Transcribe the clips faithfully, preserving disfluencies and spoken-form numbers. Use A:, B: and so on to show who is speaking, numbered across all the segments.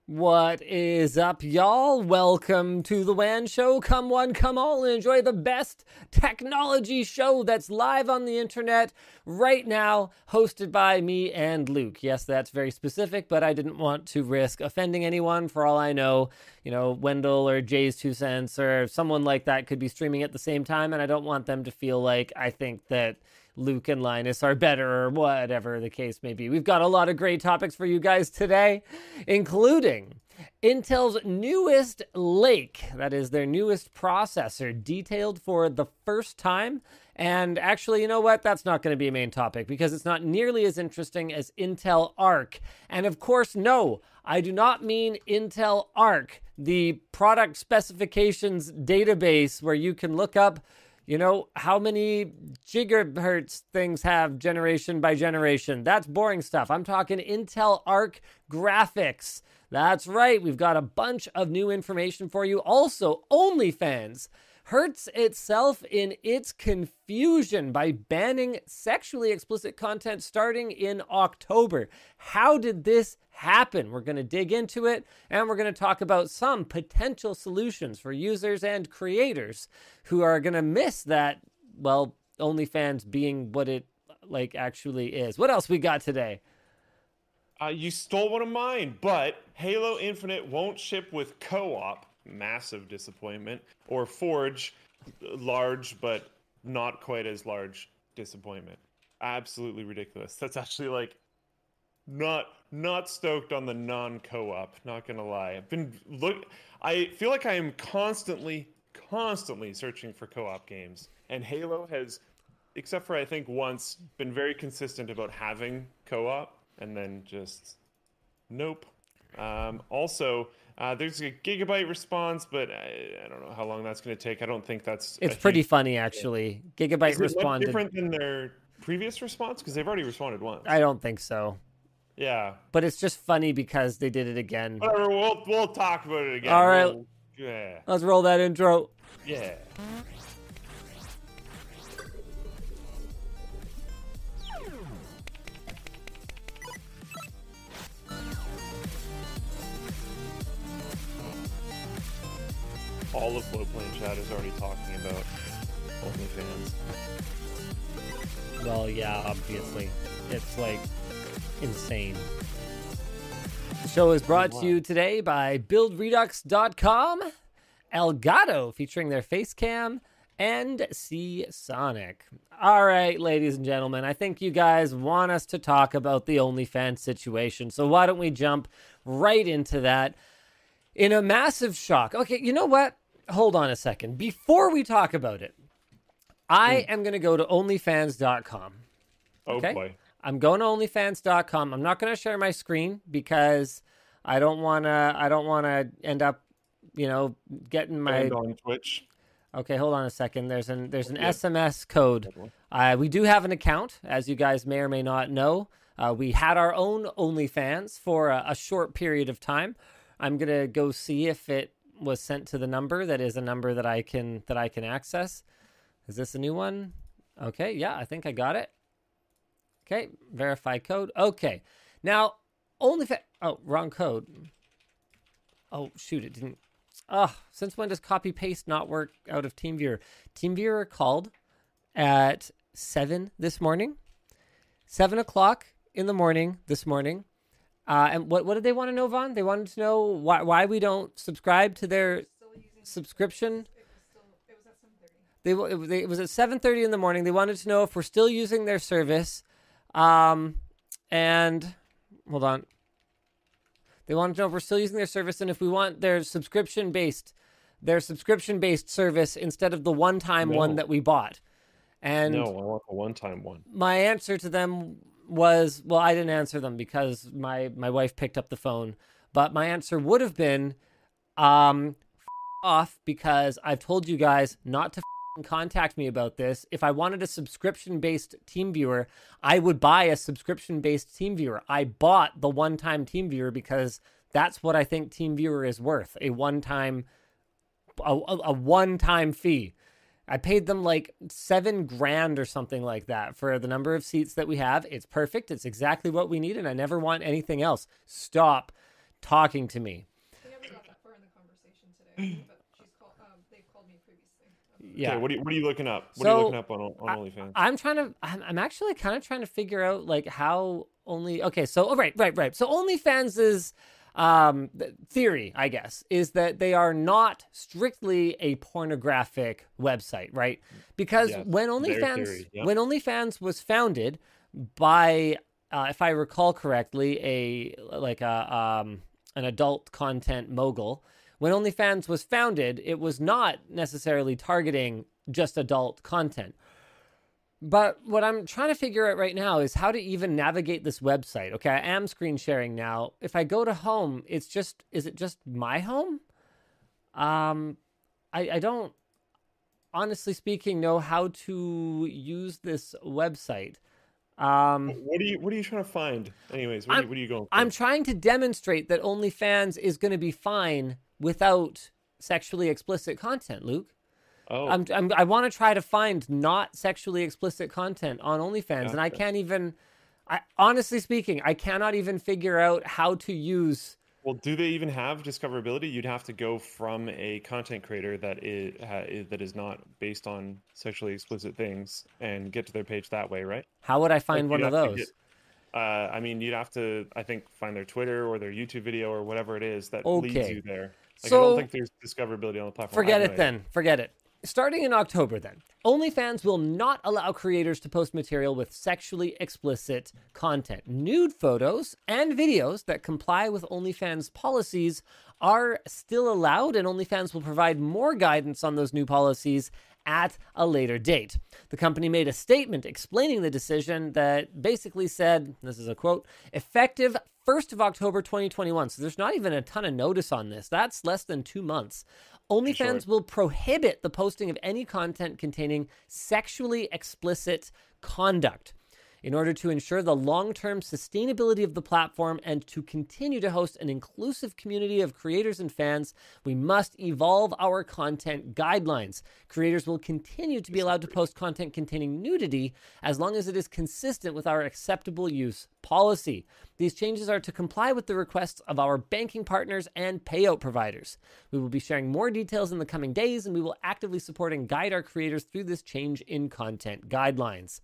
A: What is up, y'all? Welcome to the WAN Show. Come one, come all, and enjoy the best technology show that's live on the internet right now, hosted by me and Luke. Yes, that's very specific, but I didn't want to risk offending anyone. For all I know, you know, Wendell or Jay's Two Cents or someone like that could be streaming at the same time, and I don't want them to feel like I think that Luke and Linus are better or whatever the case may be. We've got a lot of great topics for you guys today, including Intel's newest Lake, that is their newest processor, detailed for the first time. And actually, you know what? That's not going to be a main topic because it's not nearly as interesting as Intel Arc. And of course, no, I do not mean Intel Arc, the product specifications database where you can look up, you know, how many gigahertz things have generation by generation. That's boring stuff. I'm talking Intel Arc graphics. That's right. We've got a bunch of new information for you. Also, OnlyFans hurts itself in its confusion by banning sexually explicit content starting in October. How did this happen? We're going to dig into it, and we're going to talk about some potential solutions for users and creators who are going to miss that, well, OnlyFans being what it like actually is. What else we got today?
B: Uh, you stole one of mine, but Halo Infinite won't ship with co-op. Massive disappointment. Or Forge, large but not quite as large disappointment. Absolutely ridiculous. That's actually like not not stoked on the non-co-op, not gonna lie. I've been look I feel like I am constantly constantly searching for co-op games, and Halo has, except for I think once, been very consistent about having co-op, and then just nope. Um, also, uh, there's a gigabyte response, but I, I don't know how long that's going to take. I don't think that's.
A: It's pretty huge... funny, actually. Gigabyte
B: Is it
A: responded.
B: Different than their previous response because they've already responded once.
A: I don't think so.
B: Yeah,
A: but it's just funny because they did it again.
B: Whatever, we'll we'll talk about it again.
A: All right,
B: we'll, yeah.
A: Let's roll that intro.
B: Yeah. All of Flowplane chat is already talking about OnlyFans.
A: Well, yeah, obviously. It's like insane. The show is brought wow. to you today by build redux dot com, Elgato featuring their face cam, and Seasonic. All right, ladies and gentlemen, I think you guys want us to talk about the OnlyFans situation, so why don't we jump right into that in a massive shock. Okay, you know what? Hold on a second. Before we talk about it, I mm. am going to go to OnlyFans dot com.
B: Okay? Oh, boy.
A: I'm going to OnlyFans dot com. I'm not going to share my screen because I don't want to I don't want to end up, you know, getting my...
B: And on Twitch.
A: Okay, hold on a second. There's an there's an yeah. S M S code. Uh, we do have an account, as you guys may or may not know. Uh, we had our own OnlyFans for a, a short period of time. I'm going to go see if it was sent to the number that is a number that I can that I can access. Is this a new one? Okay, yeah, I think I got it. Okay, verify code. Okay. Now, OnlyFans... Oh, wrong code. Oh, shoot, it didn't... Oh, since when does copy paste not work out of TeamViewer? TeamViewer called at seven this morning. seven o'clock in the morning this morning. Uh, and what, what did they want to know, Vaughn? They wanted to know why why we don't subscribe to their subscription. It was, still, it was at seven thirty. They, it, was, it was at seven thirty in the morning. They wanted to know if we're still using their service. Um, and, hold on. They wanted to know if we're still using their service and if we want their subscription-based, their subscription-based service instead of the one-time no. one that we bought. And
B: no, I want the one-time one.
A: My answer to them was, well, I didn't answer them because my, my wife picked up the phone. But my answer would have been, um, f- off because I've told you guys not to f- contact me about this. If I wanted a subscription-based TeamViewer, I would buy a subscription-based TeamViewer. I bought the one-time TeamViewer because that's what I think TeamViewer is worth, a one-time, a, a one-time fee. I paid them like seven grand or something like that for the number of seats that we have. It's perfect. It's exactly what we need, and I never want anything else. Stop talking to me.
C: We never got that far in the conversation today, but she's called. Um, they've called me previously.
A: Yeah.
B: Okay, what are you what are you looking up? What
A: So,
B: are you looking up on on
A: I,
B: OnlyFans?
A: I'm trying to. I'm, I'm actually kind of trying to figure out like how only. Okay, so oh, right, right, right. So OnlyFans is. Um, the theory, I guess, is that they are not strictly a pornographic website, right? Because
B: Yes,
A: when
B: their
A: OnlyFans,
B: theory, yep.
A: when OnlyFans was founded by, uh, if I recall correctly, a like a um an adult content mogul. When OnlyFans was founded, it was not necessarily targeting just adult content. But what I'm trying to figure out right now is how to even navigate this website. Okay, I am screen sharing now. If I go to home, it's just, is it just my home? Um, I, I don't, honestly speaking, know how to use this website. Um,
B: What are you What are you trying to find? Anyways, what, are you, what are you going for?
A: I'm trying to demonstrate that OnlyFans is going to be fine without sexually explicit content, Luke.
B: oh,
A: I'm, I'm, I want to try to find not sexually explicit content on OnlyFans, and I
B: Gotcha.
A: can't even. I honestly speaking, I cannot even figure out how to use.
B: well, do they even have discoverability? You'd have to go from a content creator that is, ha, is that is not based on sexually explicit things and get to their page that way, right?
A: How would I find
B: Like,
A: one
B: you'd
A: of
B: have to
A: those?
B: get- uh, I mean, you'd have to, I think, find their Twitter or their YouTube video or whatever it is that leads
A: Okay.
B: you there. Like, I
A: So-
B: don't think there's discoverability on the platform. I
A: Forget
B: have
A: it
B: no idea.
A: then. Forget it. Starting in October, then, OnlyFans will not allow creators to post material with sexually explicit content. Nude photos and videos that comply with OnlyFans policies are still allowed, and OnlyFans will provide more guidance on those new policies at a later date. The company made a statement explaining the decision that basically said, this is a quote, effective first of October twenty twenty-one. So there's not even a ton of notice on this. That's less than two months. OnlyFans
B: short.
A: will prohibit the posting of any content containing sexually explicit conduct. In order to ensure the long-term sustainability of the platform and to continue to host an inclusive community of creators and fans, we must evolve our content guidelines. Creators will continue to be allowed to post content containing nudity as long as it is consistent with our acceptable use policy. These changes are to comply with the requests of our banking partners and payout providers. We will be sharing more details in the coming days, and we will actively support and guide our creators through this change in content guidelines.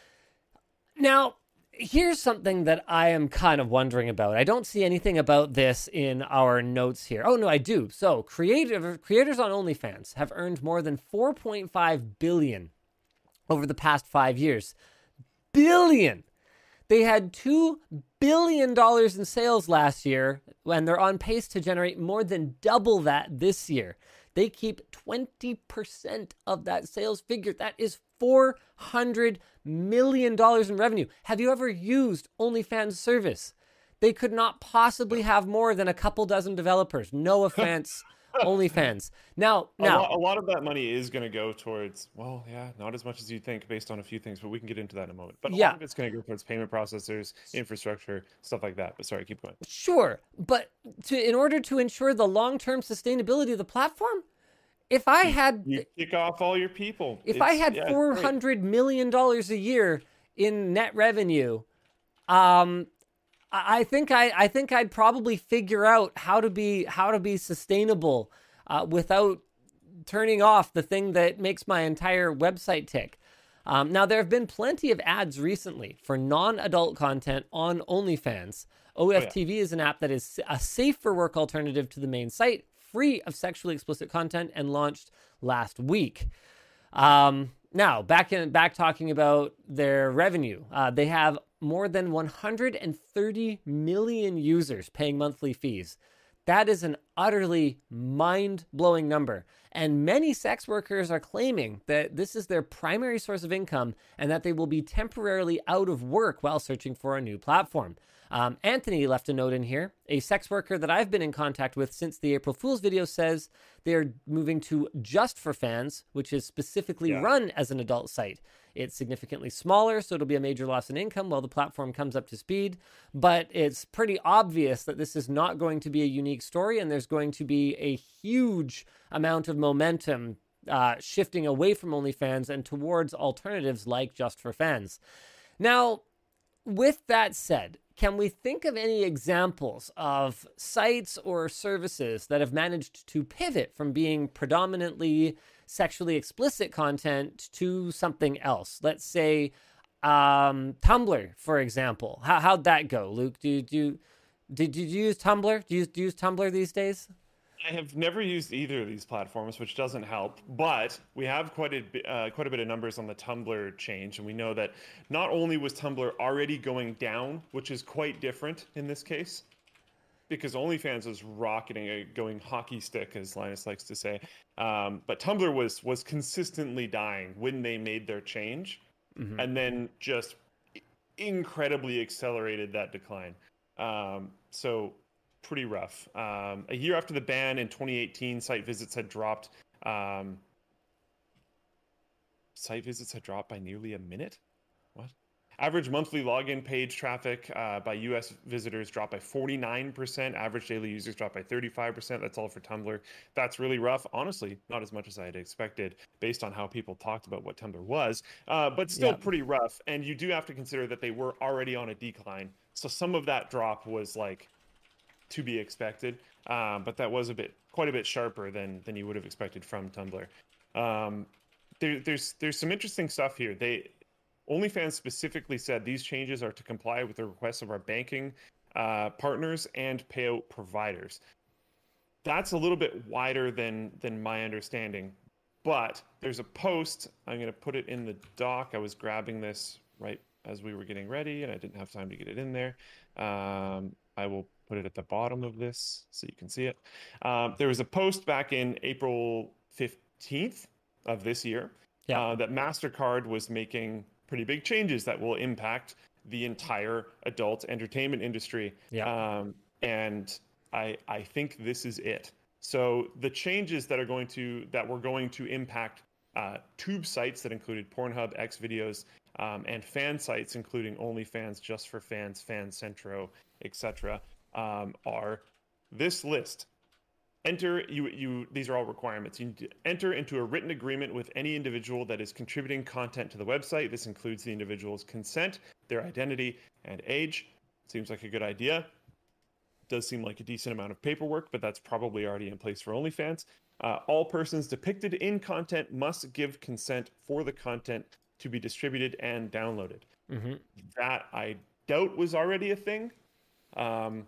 A: Now, here's something that I am kind of wondering about. I don't see anything about this in our notes here. Oh, no, I do. So, creative, creators on OnlyFans have earned more than four point five billion dollars over the past five years. Billion! They had two billion dollars in sales last year, and they're on pace to generate more than double that this year. They keep twenty percent of that sales figure. That is four hundred million dollars in revenue. Have you ever used OnlyFans service? They could not possibly have more than a couple dozen developers. No offense, OnlyFans. Now,
B: A,
A: now,
B: lot, a lot of that money is going to go towards, well, yeah, not as much as you think based on a few things, but we can get into that in a moment. But a
A: Yeah.
B: lot of it's going to go towards payment processors, infrastructure, stuff like that. But sorry, keep going.
A: sure, but to, in order to ensure the long-term sustainability of the platform, if I had
B: You kick off all your people.
A: if I
B: It's-
A: had
B: yeah, it's
A: four
B: great.
A: hundred million dollars a year in net revenue, um, I I think I, I think I'd probably figure out how to be how to be sustainable uh, without turning off the thing that makes my entire website tick. Um, now, there have been plenty of ads recently for non-adult content on OnlyFans. O F T V is an app that is a safe for work alternative to the main site, free of sexually explicit content, and launched last week. Um, now, back in back talking about their revenue, uh, they have more than one hundred thirty million users paying monthly fees. That is an utterly mind-blowing number. And many sex workers are claiming that this is their primary source of income and that they will be temporarily out of work while searching for a new platform. Um, Anthony left a note in here. A sex worker that I've been in contact with since the April Fool's video says they're moving to Just for Fans, which is specifically
B: Yeah.
A: run as an adult site. It's significantly smaller, so it'll be a major loss in income while the platform comes up to speed. But it's pretty obvious that this is not going to be a unique story, and there's going to be a huge amount of momentum uh, shifting away from OnlyFans and towards alternatives like Just for Fans. Now, with that said, can we think of any examples of sites or services that have managed to pivot from being predominantly sexually explicit content to something else? Let's say um, Tumblr, for example. How, how'd that go, Luke? Do you, do you, did you use Tumblr? Do you, do you use Tumblr these days?
B: I have never used either of these platforms, which doesn't help. But we have quite a bi- uh, quite a bit of numbers on the Tumblr change, and we know that not only was Tumblr already going down, which is quite different in this case, because OnlyFans was rocketing, uh, going hockey stick, as Linus likes to say. Um, but Tumblr was was consistently dying when they made their change, mm-hmm. and then just incredibly accelerated that decline. Um, so. Pretty rough. Um, a year after the ban in twenty eighteen, site visits had dropped. Um, site visits had dropped by nearly a minute. What? Average monthly login page traffic uh, by U S visitors dropped by forty-nine percent. Average daily users dropped by thirty-five percent. That's all for Tumblr. That's really rough. Honestly, not as much as I had expected based on how people talked about what Tumblr was, uh, but still
A: Yep.
B: pretty rough. And you do have to consider that they were already on a decline. So some of that drop was like to be expected, um, but that was a bit, quite a bit sharper than than you would have expected from Tumblr. Um, there, there's there's some interesting stuff here. They OnlyFans specifically said these changes are to comply with the requests of our banking uh, partners and payout providers. That's a little bit wider than than my understanding, but there's a post. I'm going to put it in the doc. I was grabbing this right as we were getting ready, and I didn't have time to get it in there. Um, I will put it at the bottom of this so you can see it. Um, there was a post back in April fifteenth of this year
A: yeah.
B: uh, that MasterCard was making pretty big changes that will impact the entire adult entertainment industry.
A: Yeah.
B: Um, and I I think this is it. So the changes that are going to that were going to impact uh, tube sites that included Pornhub, Xvideos, um, and fan sites, including OnlyFans, Just for Fans, FanCentro, et cetera, um, are this list. Enter you you. These are all requirements. You need to enter into a written agreement with any individual that is contributing content to the website. This includes the individual's consent, their identity, and age. Seems like a good idea. Does seem like a decent amount of paperwork, but that's probably already in place for OnlyFans. Uh, all persons depicted in content must give consent for the content to be distributed and downloaded.
A: Mm-hmm.
B: That I doubt was already a thing. Um,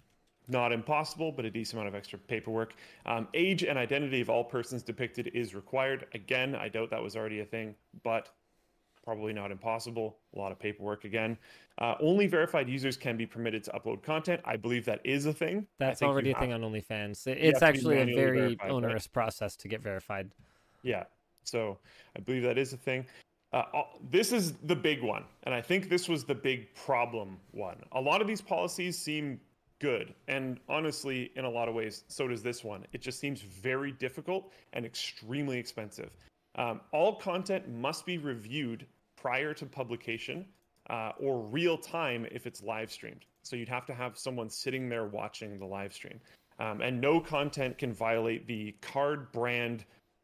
B: not impossible, but a decent amount of extra paperwork. Um, age and identity of all persons depicted is required. Again, I doubt that was already a thing, but probably not impossible. A lot of paperwork again. Uh, only verified users can be permitted to upload content. I believe that is a thing.
A: That's already a thing on OnlyFans. It's
B: have to be
A: actually a
B: manually
A: very
B: verified,
A: onerous
B: right?
A: process to get verified.
B: Yeah, so I believe that is a thing. Uh, this is the big one, and I think this was the big problem one. A lot of these policies seem good, and honestly, in a lot of ways, so does this one. It just seems very difficult and extremely expensive. Um, all content must be reviewed prior to publication uh, or real time if it's live streamed. So you'd have to have someone sitting there watching the live stream. Um, and no content can violate the card brand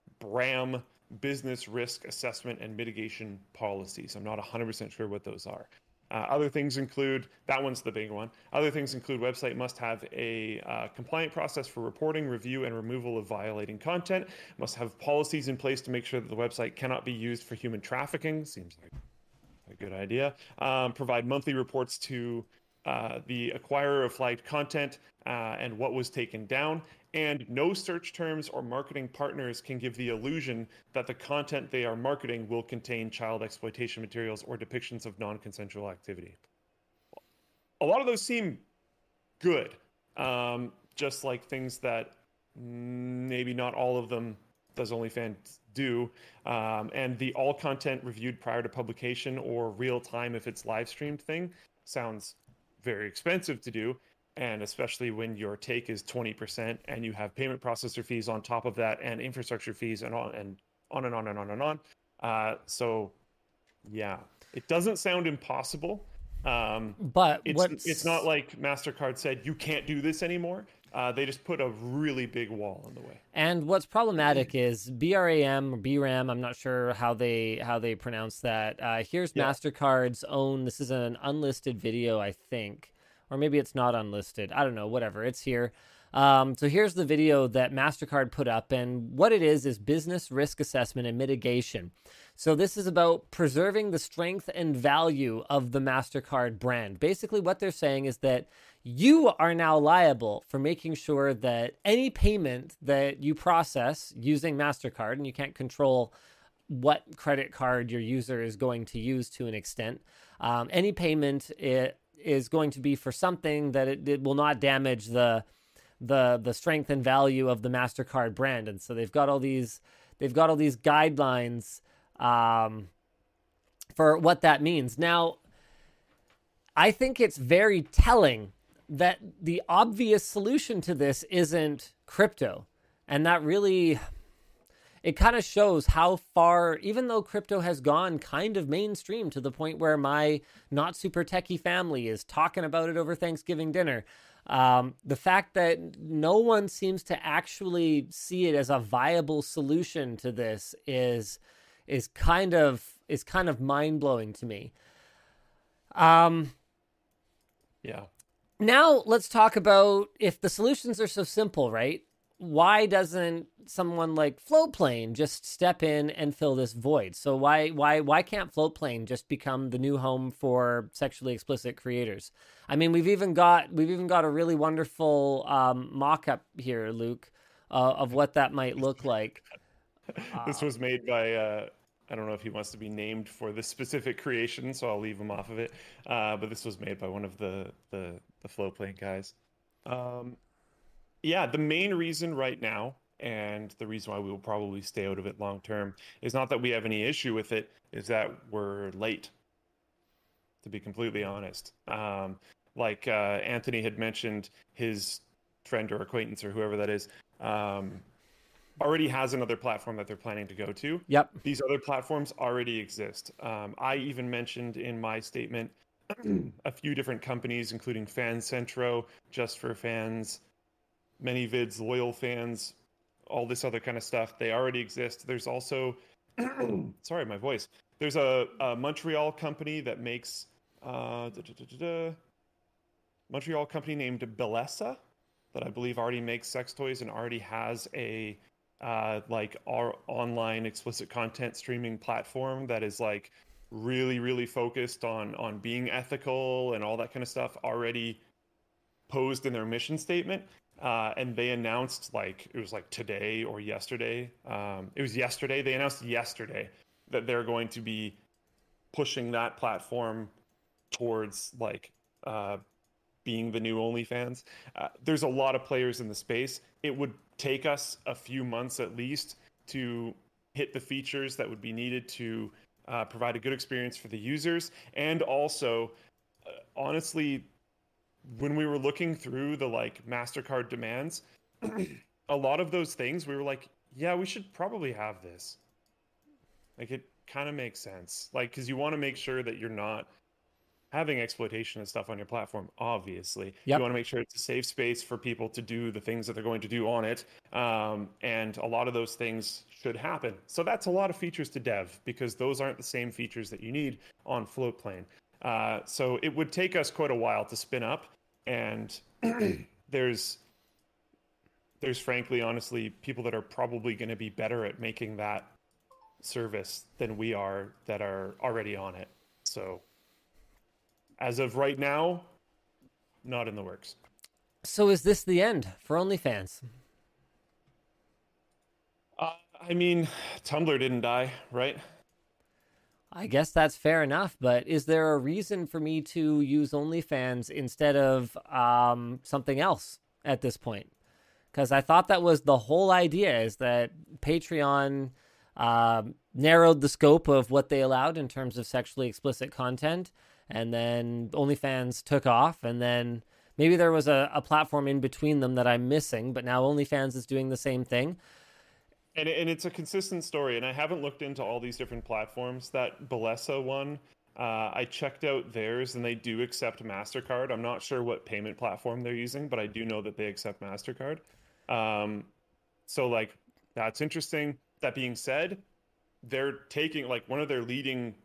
B: BRAM business risk assessment and mitigation policies. I'm not one hundred percent sure what those are. Uh, other things include, that one's the big one. Other things include website must have a uh, compliant process for reporting, review, and removal of violating content. Must have policies in place to make sure that the website cannot be used for human trafficking. Seems like a good idea. Um, provide monthly reports to uh, the acquirer of flagged content uh, and what was taken down. And no search terms or marketing partners can give the illusion that the content they are marketing will contain child exploitation materials or depictions of non-consensual activity. A lot of those seem good, um, just like things that maybe not all of them does OnlyFans do. Um, and the all content reviewed prior to publication or real time if it's live streamed thing sounds very expensive to do. And especially when your take is twenty percent and you have payment processor fees on top of that and infrastructure fees and on and on and on and on and on. Uh, so, yeah, it doesn't sound impossible. Um,
A: but
B: it's,
A: what's...
B: it's not like MasterCard said, you can't do this anymore. Uh, they just put a really big wall in the way.
A: And what's problematic is B R A M or B RAM. I'm not sure how they how they pronounce that. Uh, here's yeah. MasterCard's own. This is an unlisted video, I think. or maybe it's not unlisted. I don't know, whatever. It's here. Um, so here's the video that MasterCard put up, and what it is is business risk assessment and mitigation. So this is about preserving the strength and value of the MasterCard brand. Basically, what they're saying is that you are now liable for making sure that any payment that you process using MasterCard, and you can't control what credit card your user is going to use to an extent, um, any payment it is going to be for something that it, it will not damage the the the strength and value of the MasterCard brand. And so they've got all these they've got all these guidelines um, for what that means. Now, I think it's very telling that the obvious solution to this isn't crypto. And that really, it kind of shows how far, even though crypto has gone kind of mainstream to the point where my not super techie family is talking about it over Thanksgiving dinner, um, the fact that no one seems to actually see it as a viable solution to this is is kind of is kind of mind-blowing to me. Um,
B: yeah.
A: Now let's talk about, if the solutions are so simple, right? Why doesn't someone like Floatplane just step in and fill this void? So why why why can't Floatplane just become the new home for sexually explicit creators? I mean, we've even got we've even got a really wonderful um, mock-up here, Luke, uh, of what that might look like.
B: This was made by uh, I don't know if he wants to be named for this specific creation, so I'll leave him off of it. Uh, but this was made by one of the the, the Floatplane guys. Um, yeah, the main reason right now, and the reason why we will probably stay out of it long term, is not that we have any issue with it, is that we're late, to be completely honest. Um, like uh, Anthony had mentioned, his friend or acquaintance or whoever that is um, already has another platform that they're planning to go to.
A: Yep.
B: These other platforms already exist. Um, I even mentioned in my statement a few different companies, including FanCentro, Just for Fans, ManyVids, Loyal Fans, all this other kind of stuff. They already exist. There's also, sorry, my voice. There's a, a Montreal company that makes, uh, da, da, da, da, da, Montreal company named Bellesa that I believe already makes sex toys and already has a uh, like our online explicit content streaming platform that is like really, really focused on on being ethical and all that kind of stuff already posed in their mission statement. Uh, and they announced, like, it was like today or yesterday. Um, it was yesterday. They announced yesterday that they're going to be pushing that platform towards like uh, being the new OnlyFans. Uh, there's a lot of players in the space. It would take us a few months at least to hit the features that would be needed to uh, provide a good experience for the users. And also, uh, honestly, when we were looking through the like MasterCard demands, a lot of those things we were like, yeah, we should probably have this. Like, it kind of makes sense. Like, because you want to make sure that you're not having exploitation and stuff on your platform, obviously.
A: Yep.
B: You want to make sure it's a safe space for people to do the things that they're going to do on it. Um, and a lot of those things should happen. So that's a lot of features to dev, because those aren't the same features that you need on Floatplane. Uh, so it would take us quite a while to spin up. And there's, there's frankly, honestly, people that are probably going to be better at making that service than we are that are already on it. So as of right now, not in the works.
A: So is this the end for OnlyFans?
B: Uh, I mean, Tumblr didn't die, right?
A: I guess that's fair enough, but is there a reason for me to use OnlyFans instead of um, something else at this point? Because I thought that was the whole idea, is that Patreon um, narrowed the scope of what they allowed in terms of sexually explicit content, and then OnlyFans took off, and then maybe there was a, a platform in between them that I'm missing, but now OnlyFans is doing the same thing.
B: And, and it's a consistent story, and I haven't looked into all these different platforms. That Bellesa one, uh, I checked out theirs, and they do accept MasterCard. I'm not sure what payment platform they're using, but I do know that they accept MasterCard. Um, so, like, that's interesting. That being said, they're taking, like, one of their leading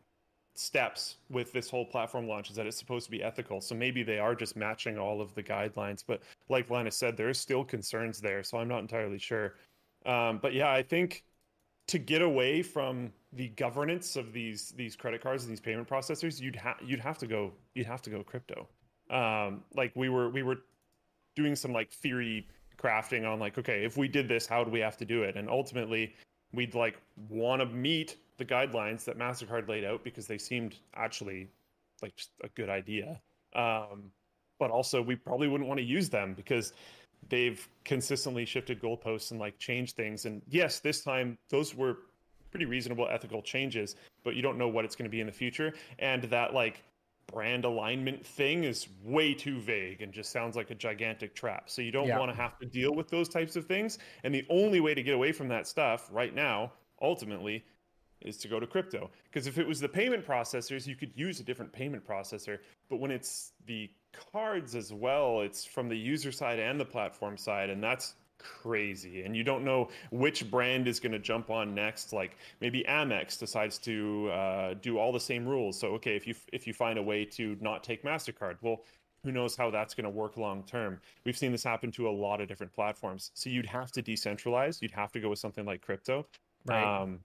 B: steps with this whole platform launch is that it's supposed to be ethical. So maybe they are just matching all of the guidelines. But like Linus said, there is still concerns there. So I'm not entirely sure. Um, but yeah, I think to get away from the governance of these these credit cards and these payment processors, you'd have you'd have to go you'd have to go crypto. Um, like we were we were doing some like theory crafting on like, okay, if we did this, how do we have to do it? And ultimately, we'd like want to meet the guidelines that MasterCard laid out because they seemed actually like just a good idea. Um, but also, we probably wouldn't want to use them because they've consistently shifted goalposts and like changed things. And yes, this time those were pretty reasonable ethical changes, but you don't know what it's going to be in the future. And that like brand alignment thing is way too vague and just sounds like a gigantic trap. So you don't
A: Yeah.
B: want to have to deal with those types of things. And the only way to get away from that stuff right now, ultimately, is to go to crypto. Because if it was the payment processors, you could use a different payment processor. But when it's the cards as well, it's from the user side and the platform side, and that's crazy. And you don't know which brand is going to jump on next. Like maybe Amex decides to uh, do all the same rules. So okay, if you if you find a way to not take MasterCard, well, who knows how that's going to work long term. We've seen this happen to a lot of different platforms. So you'd have to decentralize. You'd have to go with something like crypto.
A: Right.
B: Um,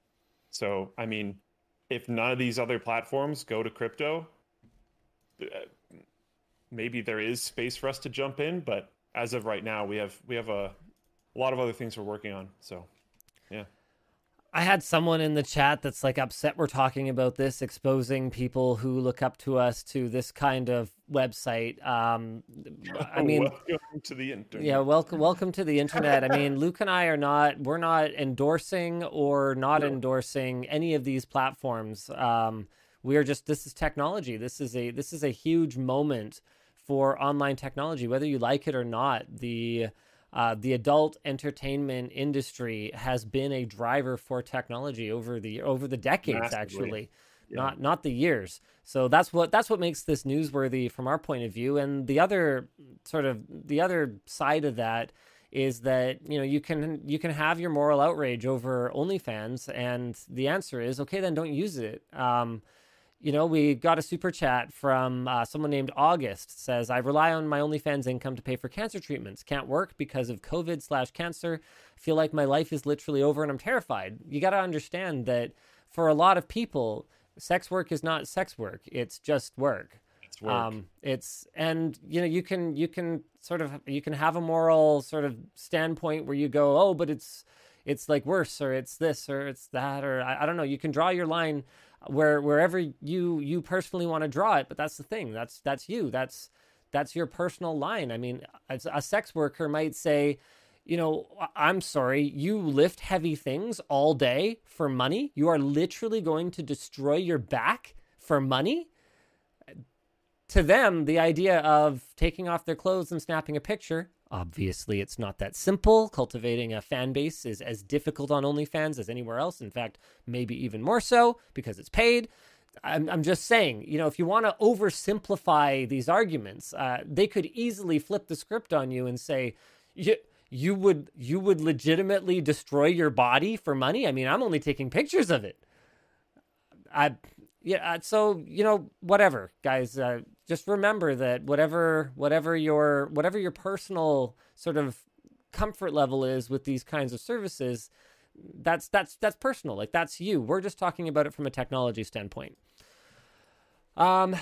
B: so I mean, if none of these other platforms go to crypto, uh, maybe there is space for us to jump in, but as of right now, we have we have a, a lot of other things we're working on. So, yeah.
A: I had someone in the chat that's like upset we're talking about this, exposing people who look up to us to this kind of website. Um, I mean,
B: welcome to the internet.
A: Yeah, welcome, welcome to the internet. I mean, Luke and I are not, we're not endorsing or not
B: No.
A: endorsing any of these platforms. Um, we are just, this is technology. This is a, this is a huge moment for online technology, whether you like it or not. The uh, the adult entertainment industry has been a driver for technology over the over the decades,
B: Massively.
A: actually,
B: Yeah.
A: not not the years. So that's what that's what makes this newsworthy from our point of view. And the other sort of the other side of that is that, you know, you can you can have your moral outrage over OnlyFans, and the answer is okay, then don't use it. Um, You know, we got a super chat from uh, someone named August. Says, I rely on my OnlyFans income to pay for cancer treatments. Can't work because of COVID slash cancer. Feel like my life is literally over and I'm terrified. You got to understand that for a lot of people, sex work is not sex work. It's just work.
B: It's work.
A: Um, it's, and you know, you can, you can sort of, you can have a moral sort of standpoint where you go, oh, but it's, it's like worse, or it's this, or it's that, or I, I don't know. You can draw your line where wherever you you personally want to draw it, but that's the thing. That's that's you. That's that's your personal line. I mean, a, a sex worker might say, you know, I'm sorry, you lift heavy things all day for money. You are literally going to destroy your back for money. To them, the idea of taking off their clothes and snapping a picture, obviously it's not that simple. Cultivating a fan base is as difficult on OnlyFans as anywhere else. In fact, maybe even more so because it's paid. I'm, I'm just saying, you know, if you want to oversimplify these arguments, uh, they could easily flip the script on you and say, you, you would you would legitimately destroy your body for money? I mean, I'm only taking pictures of it. I... Yeah, so, you know, whatever, guys, uh, just remember that whatever whatever your whatever your personal sort of comfort level is with these kinds of services, that's that's that's personal. Like, that's you. We're just talking about it from a technology standpoint. Um,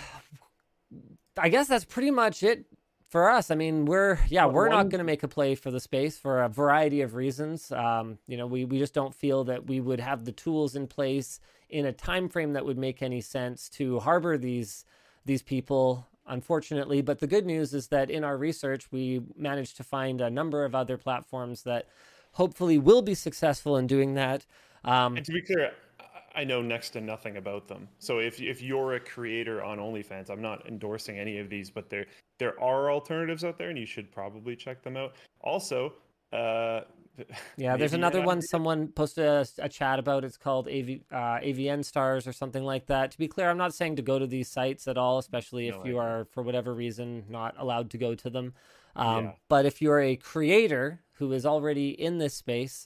A: I guess that's pretty much it for us. I mean, we're yeah,
B: Well,
A: we're not
B: one-
A: going to make a play for the space for a variety of reasons. Um, you know, we we just don't feel that we would have the tools in place in a time frame that would make any sense to harbor these these people, unfortunately. But the good news is that in our research, we managed to find a number of other platforms that hopefully will be successful in doing that. Um,
B: And to be clear, I know next to nothing about them. So if if you're a creator on OnlyFans, I'm not endorsing any of these, but there there are alternatives out there, and you should probably check them out. Also, uh,
A: Yeah, there's
B: maybe
A: another
B: an
A: one
B: idea-
A: someone posted a, a chat about. It's called A V, uh, A V N Stars or something like that. To be clear, I'm not saying to go to these sites at all, especially if
B: No,
A: you
B: I
A: are, for whatever reason, not allowed to go to them. Um,
B: Yeah.
A: But if you're a creator who is already in this space,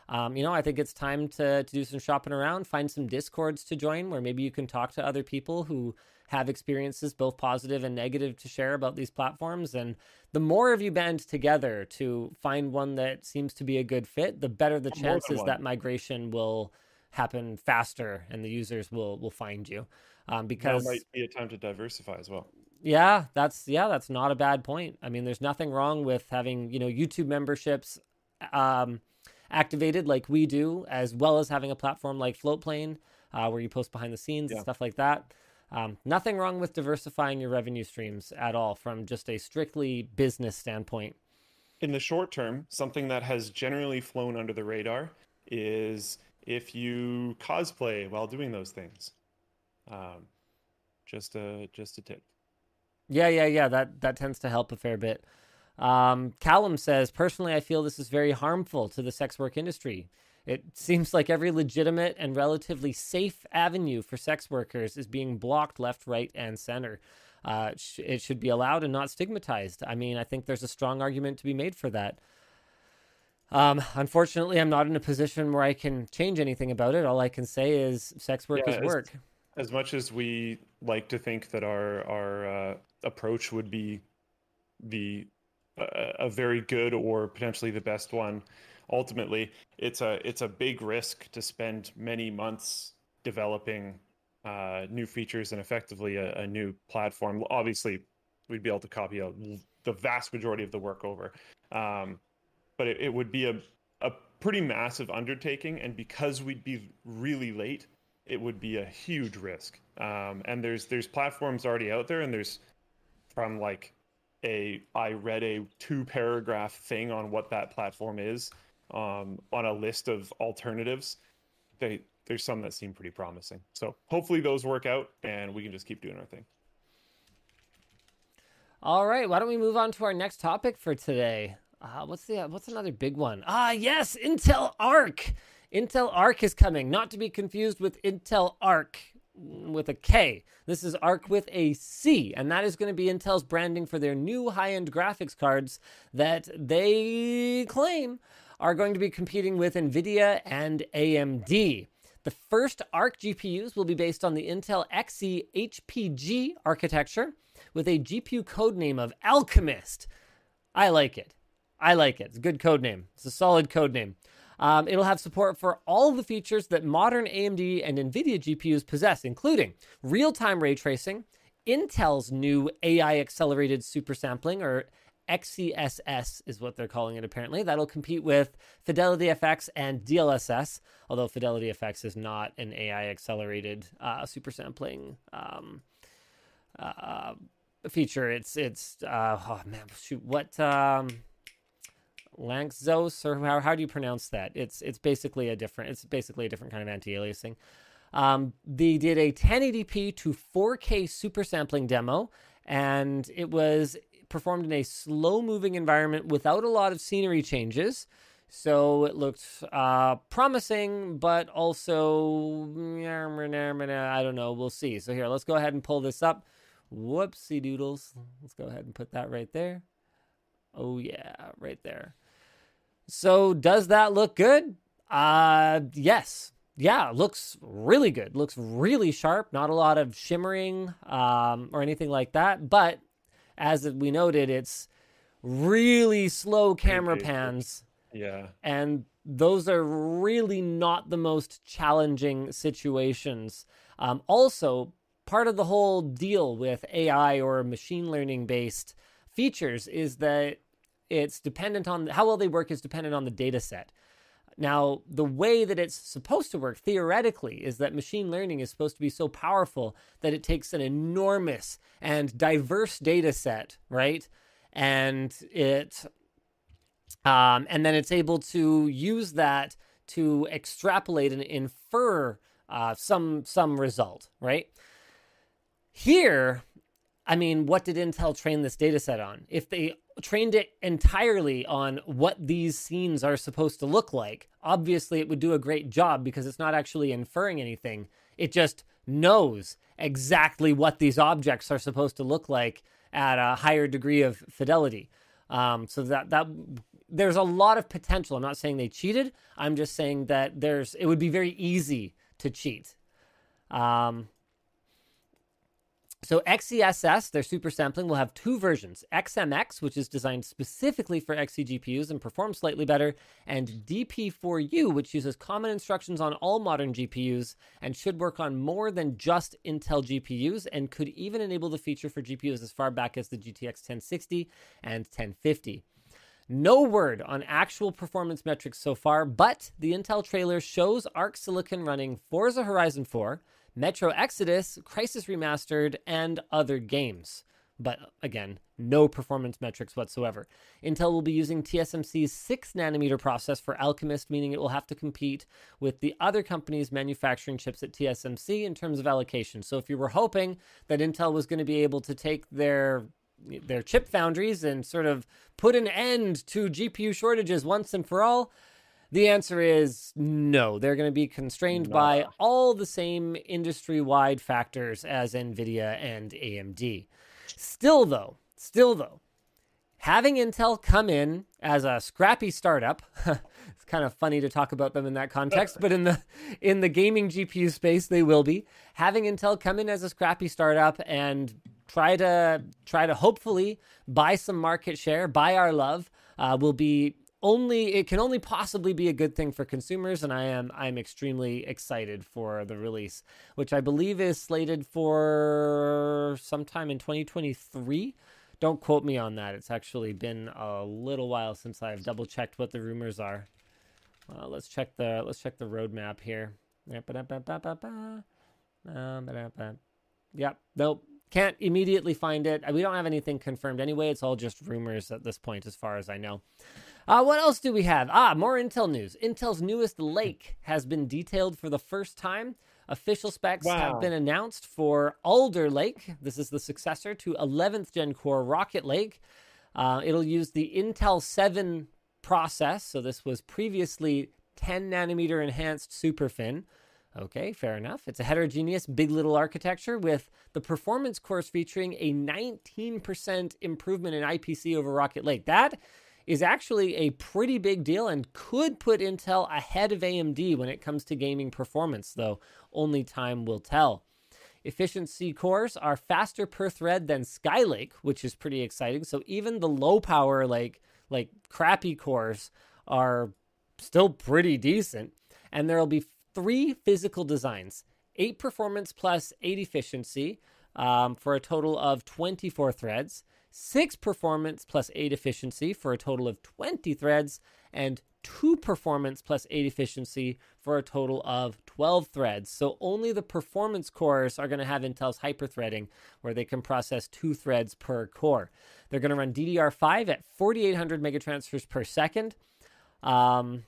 A: um, you know, I think it's time to, to do some shopping around, find some Discords to join where maybe you can talk to other people who have experiences, both positive and negative, to share about these platforms. And the more of you band together to find one that seems to be a good fit, the better the chances that migration will happen faster and the users will will find you. Um, because
B: that might be a time to diversify as well.
A: Yeah, that's yeah, that's not a bad point. I mean, there's nothing wrong with having, you know, YouTube memberships um, activated like we do, as well as having a platform like Floatplane uh, where you post behind the scenes
B: Yeah.
A: and stuff like that. Um, nothing wrong with diversifying your revenue streams at all from just a strictly business standpoint.
B: In the short term, something that has generally flown under the radar is if you cosplay while doing those things. Um, just a just a tip.
A: Yeah, yeah, yeah. That that tends to help a fair bit. Um, Callum says, personally, I feel this is very harmful to the sex work industry. It seems like every legitimate and relatively safe avenue for sex workers is being blocked left, right, and center. Uh, it, sh- it should be allowed and not stigmatized. I mean, I think there's a strong argument to be made for that. Um, unfortunately, I'm not in a position where I can change anything about it. All I can say is sex work
B: Yeah,
A: is
B: as-
A: work.
B: As much as we like to think that our our uh, approach would be the uh, a very good or potentially the best one, ultimately it's a it's a big risk to spend many months developing uh, new features and effectively a, a new platform. Obviously, we'd be able to copy out the vast majority of the work over, um, but it, it would be a a pretty massive undertaking, and because we'd be really late, it would be a huge risk. Um, and there's there's platforms already out there, and there's from like a I read a two paragraph thing on what that platform is um, on a list of alternatives. They there's some that seem pretty promising. So hopefully those work out, and we can just keep doing our thing.
A: All right, why don't we move on to our next topic for today? Uh, what's the what's another big one? Ah, yes, Intel Arc. Intel Arc is coming, not to be confused with Intel Arc with a K. This is Arc with a C, and that is going to be Intel's branding for their new high-end graphics cards that they claim are going to be competing with NVIDIA and A M D. The first Arc G P Us will be based on the Intel Xe H P G architecture with a G P U codename of Alchemist. I like it. I like it. It's a good code name. It's a solid code name. Um, it'll have support for all the features that modern A M D and NVIDIA G P Us possess, including real-time ray tracing, Intel's new A I-accelerated supersampling, or X C S S is what they're calling it apparently. That'll compete with FidelityFX and D L S S, although FidelityFX is not an A I-accelerated uh, supersampling um, uh, feature. It's, it's uh, oh man, shoot, what... Um, Lanczos, or how, how do you pronounce that? It's it's basically a different it's basically a different kind of anti-aliasing. Um, they did a ten eighty p to four K super sampling demo, and it was performed in a slow-moving environment without a lot of scenery changes. So it looked uh, promising, but also I don't know. We'll see. So here, let's go ahead and pull this up. Whoopsie doodles. Let's go ahead and put that right there. Oh yeah, right there. So does that look good? Uh, yes. Yeah, looks really good. Looks really sharp. Not a lot of shimmering um, or anything like that. But as we noted, it's really slow camera pans.
B: Yeah.
A: And those are really not the most challenging situations. Um, also, part of the whole deal with A I or machine learning based features is that it's dependent on how well they work is dependent on the data set. Now, the way that it's supposed to work theoretically is that machine learning is supposed to be so powerful that it takes an enormous and diverse data set, right? And it, um, and then it's able to use that to extrapolate and infer uh, some some result, right? Here, I mean, what did Intel train this data set on? If they trained it entirely on what these scenes are supposed to look like, obviously it would do a great job because it's not actually inferring anything. It just knows exactly what these objects are supposed to look like at a higher degree of fidelity. Um, so that that there's a lot of potential. I'm not saying they cheated. I'm just saying that there's it would be very easy to cheat. Um, so X E S S, their super sampling, will have two versions. X M X, which is designed specifically for X E G P Us and performs slightly better, and D P four U, which uses common instructions on all modern G P Us and should work on more than just Intel G P Us and could even enable the feature for G P Us as far back as the G T X ten sixty and ten fifty. No word on actual performance metrics so far, but the Intel trailer shows Arc Silicon running Forza Horizon four, Metro Exodus, Crysis Remastered, and other games. But again, no performance metrics whatsoever. Intel will be using T S M C's six nanometer process for Alchemist, meaning it will have to compete with the other companies manufacturing chips at T S M C in terms of allocation. So if you were hoping that Intel was going to be able to take their their chip foundries and sort of put an end to G P U shortages once and for all, the answer is no. They're going to be constrained
B: No.
A: by all the same industry-wide factors as NVIDIA and A M D. Still though, still though, having Intel come in as a scrappy startup, it's kind of funny to talk about them in that context, but in the in the gaming G P U space, they will be. Having Intel come in as a scrappy startup and try to try to hopefully buy some market share, buy our love, uh, will be only it can only possibly be a good thing for consumers, and I am I'm extremely excited for the release, which I believe is slated for sometime in twenty twenty-three. Don't quote me on that. It's actually been a little while since I've double checked what the rumors are. Uh, let's check the let's check the roadmap here. Yep. Nope. Can't immediately find it. We don't have anything confirmed anyway. It's all just rumors at this point, as far as I know. Uh, what else do we have? Ah, more Intel news. Intel's newest Lake has been detailed for the first time. Official specs
B: Wow.
A: have been announced for Alder Lake. This is the successor to eleventh Gen Core Rocket Lake. Uh, it'll use the Intel seven process. So this was previously ten nanometer enhanced SuperFin. Okay, fair enough. It's a heterogeneous Big Little architecture with the performance cores featuring a nineteen percent improvement in I P C over Rocket Lake. That is actually a pretty big deal and could put Intel ahead of A M D when it comes to gaming performance, though only time will tell. Efficiency cores are faster per thread than Skylake, which is pretty exciting. So even the low power, like like crappy cores are still pretty decent. And there'll be three physical designs, eight performance plus eight efficiency um, for a total of twenty-four threads, six performance plus eight efficiency for a total of twenty threads, and two performance plus eight efficiency for a total of twelve threads. So only the performance cores are going to have Intel's hyperthreading, where they can process two threads per core. They're going to run D D R five at forty-eight hundred megatransfers per second. Um,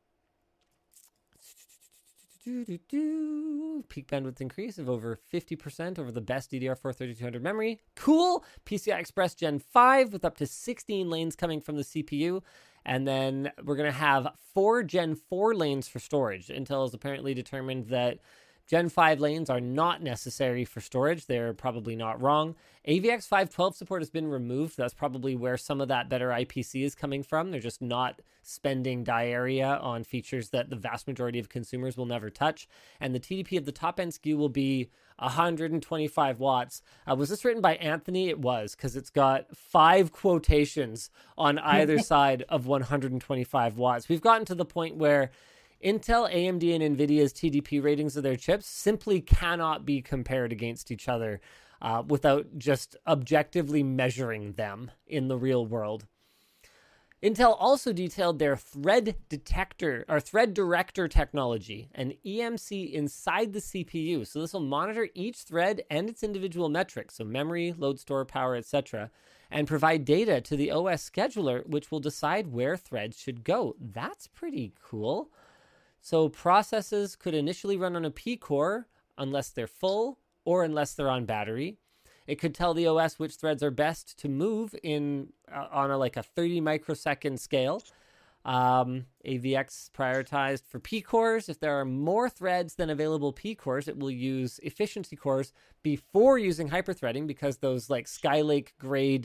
A: Peak bandwidth increase of over fifty percent over the best D D R four thirty-two hundred memory. Cool. P C I Express Gen five with up to sixteen lanes coming from the C P U. And then we're going to have four Gen four lanes for storage. Intel has apparently determined that Gen five lanes are not necessary for storage. They're probably not wrong. A V X five twelve support has been removed. That's probably where some of that better I P C is coming from. They're just not spending die area on features that the vast majority of consumers will never touch. And the T D P of the top-end S K U will be one hundred twenty-five watts. Uh, was this written by Anthony? It was, because it's got five quotations on either side of one hundred twenty-five watts. We've gotten to the point where Intel, A M D, and NVIDIA's T D P ratings of their chips simply cannot be compared against each other uh, without just objectively measuring them in the real world. Intel also detailed their thread detector or thread director technology, an E M C inside the C P U. So this will monitor each thread and its individual metrics, so memory, load store, power, et cetera, and provide data to the O S scheduler, which will decide where threads should go. That's pretty cool. So processes could initially run on a P-core unless they're full or unless they're on battery. It could tell the O S which threads are best to move in uh, on a like a thirty microsecond scale. Um, A V X prioritized for P-cores. If there are more threads than available P-cores, it will use efficiency cores before using hyperthreading, because those like Skylake grade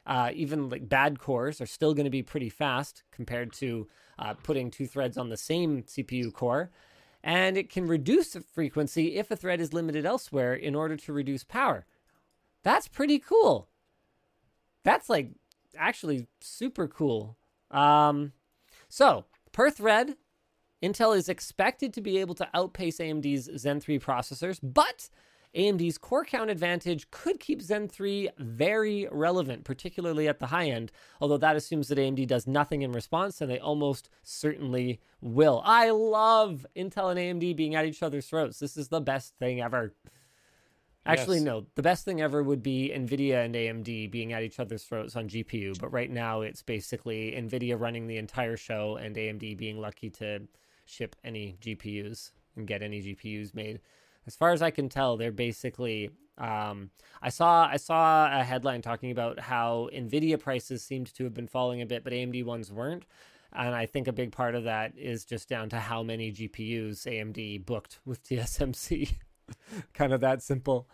A: Uh, even like bad cores are still going to be pretty fast compared to uh, putting two threads on the same C P U core. And it can reduce frequency if a thread is limited elsewhere in order to reduce power. That's pretty cool. That's like actually super cool. Um, so per thread, Intel is expected to be able to outpace A M D's Zen three processors, but A M D's core count advantage could keep Zen three very relevant, particularly at the high end, although that assumes that A M D does nothing in response, and they almost certainly will. I love Intel and A M D being at each other's throats. This is the best thing ever. Actually,
B: Yes.
A: no, the best thing ever would be NVIDIA and A M D being at each other's throats on G P U, but right now it's basically NVIDIA running the entire show and A M D being lucky to ship any G P Us and get any G P Us made. As far as I can tell, they're basically. Um, I saw I saw a headline talking about how NVIDIA prices seemed to have been falling a bit, but A M D ones weren't. And I think a big part of that is just down to how many G P Us A M D booked with T S M C. Kind of that simple.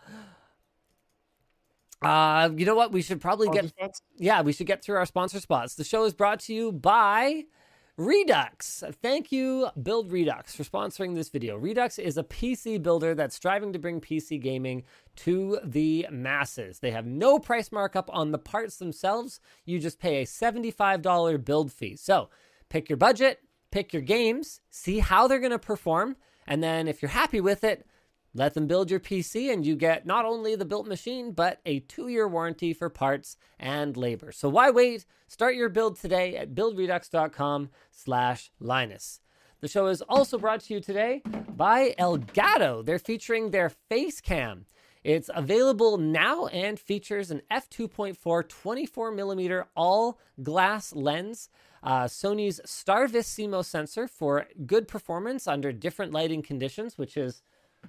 A: Uh, you know what? We should probably
B: Sponsor
A: get.
B: spots?
A: Yeah, we should get through our sponsor spots. The show is brought to you by Redux. Thank you, Build Redux, for sponsoring this video. Redux is a P C builder that's striving to bring P C gaming to the masses. They have no price markup on the parts themselves. You just pay a seventy-five dollars build fee. So pick your budget, pick your games, see how they're going to perform, and then if you're happy with it, let them build your P C, and you get not only the built machine, but a two-year warranty for parts and labor. So why wait? Start your build today at buildredux.com slash Linus. The show is also brought to you today by Elgato. They're featuring their face cam. It's available now and features an f two point four twenty-four millimeter all-glass lens, uh, Sony's Starvis CMOS sensor for good performance under different lighting conditions, which is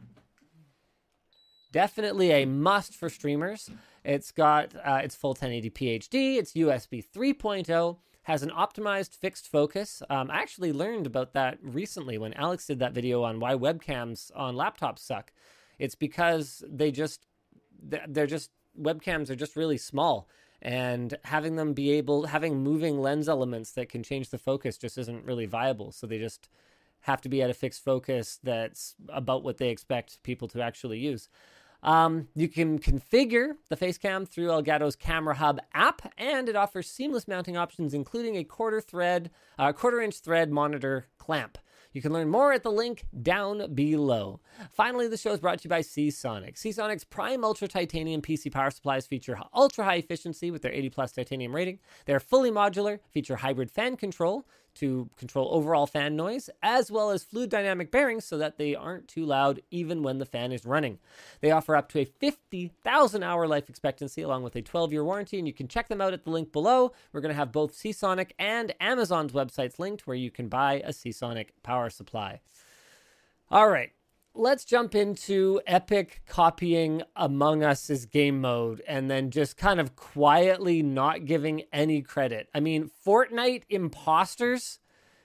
A: definitely a must for streamers. It's got uh, its full ten eighty p H D, it's U S B three point oh, has an optimized fixed focus. Um, I actually learned about that recently when Alex did that video on why webcams on laptops suck. It's because they just, they're just, webcams are just really small. And having them be able, having moving lens elements that can change the focus just isn't really viable. So they just have to be at a fixed focus that's about what they expect people to actually use. Um, you can configure the Facecam through Elgato's Camera Hub app, and it offers seamless mounting options, including a quarter thread, uh, quarter inch thread monitor clamp. You can learn more at the link down below. Finally, the show is brought to you by Seasonic. Seasonic's Prime Ultra Titanium P C power supplies feature ultra high efficiency with their eighty plus titanium rating. They're fully modular, feature hybrid fan control to control overall fan noise, as well as fluid dynamic bearings so that they aren't too loud even when the fan is running. They offer up to a fifty thousand hour life expectancy along with a twelve year warranty, and you can check them out at the link below. We're going to have both Seasonic and Amazon's websites linked where you can buy a Seasonic power supply. All right, let's jump into Epic copying Among Us's game mode and then just kind of quietly not giving any credit. I mean, Fortnite imposters.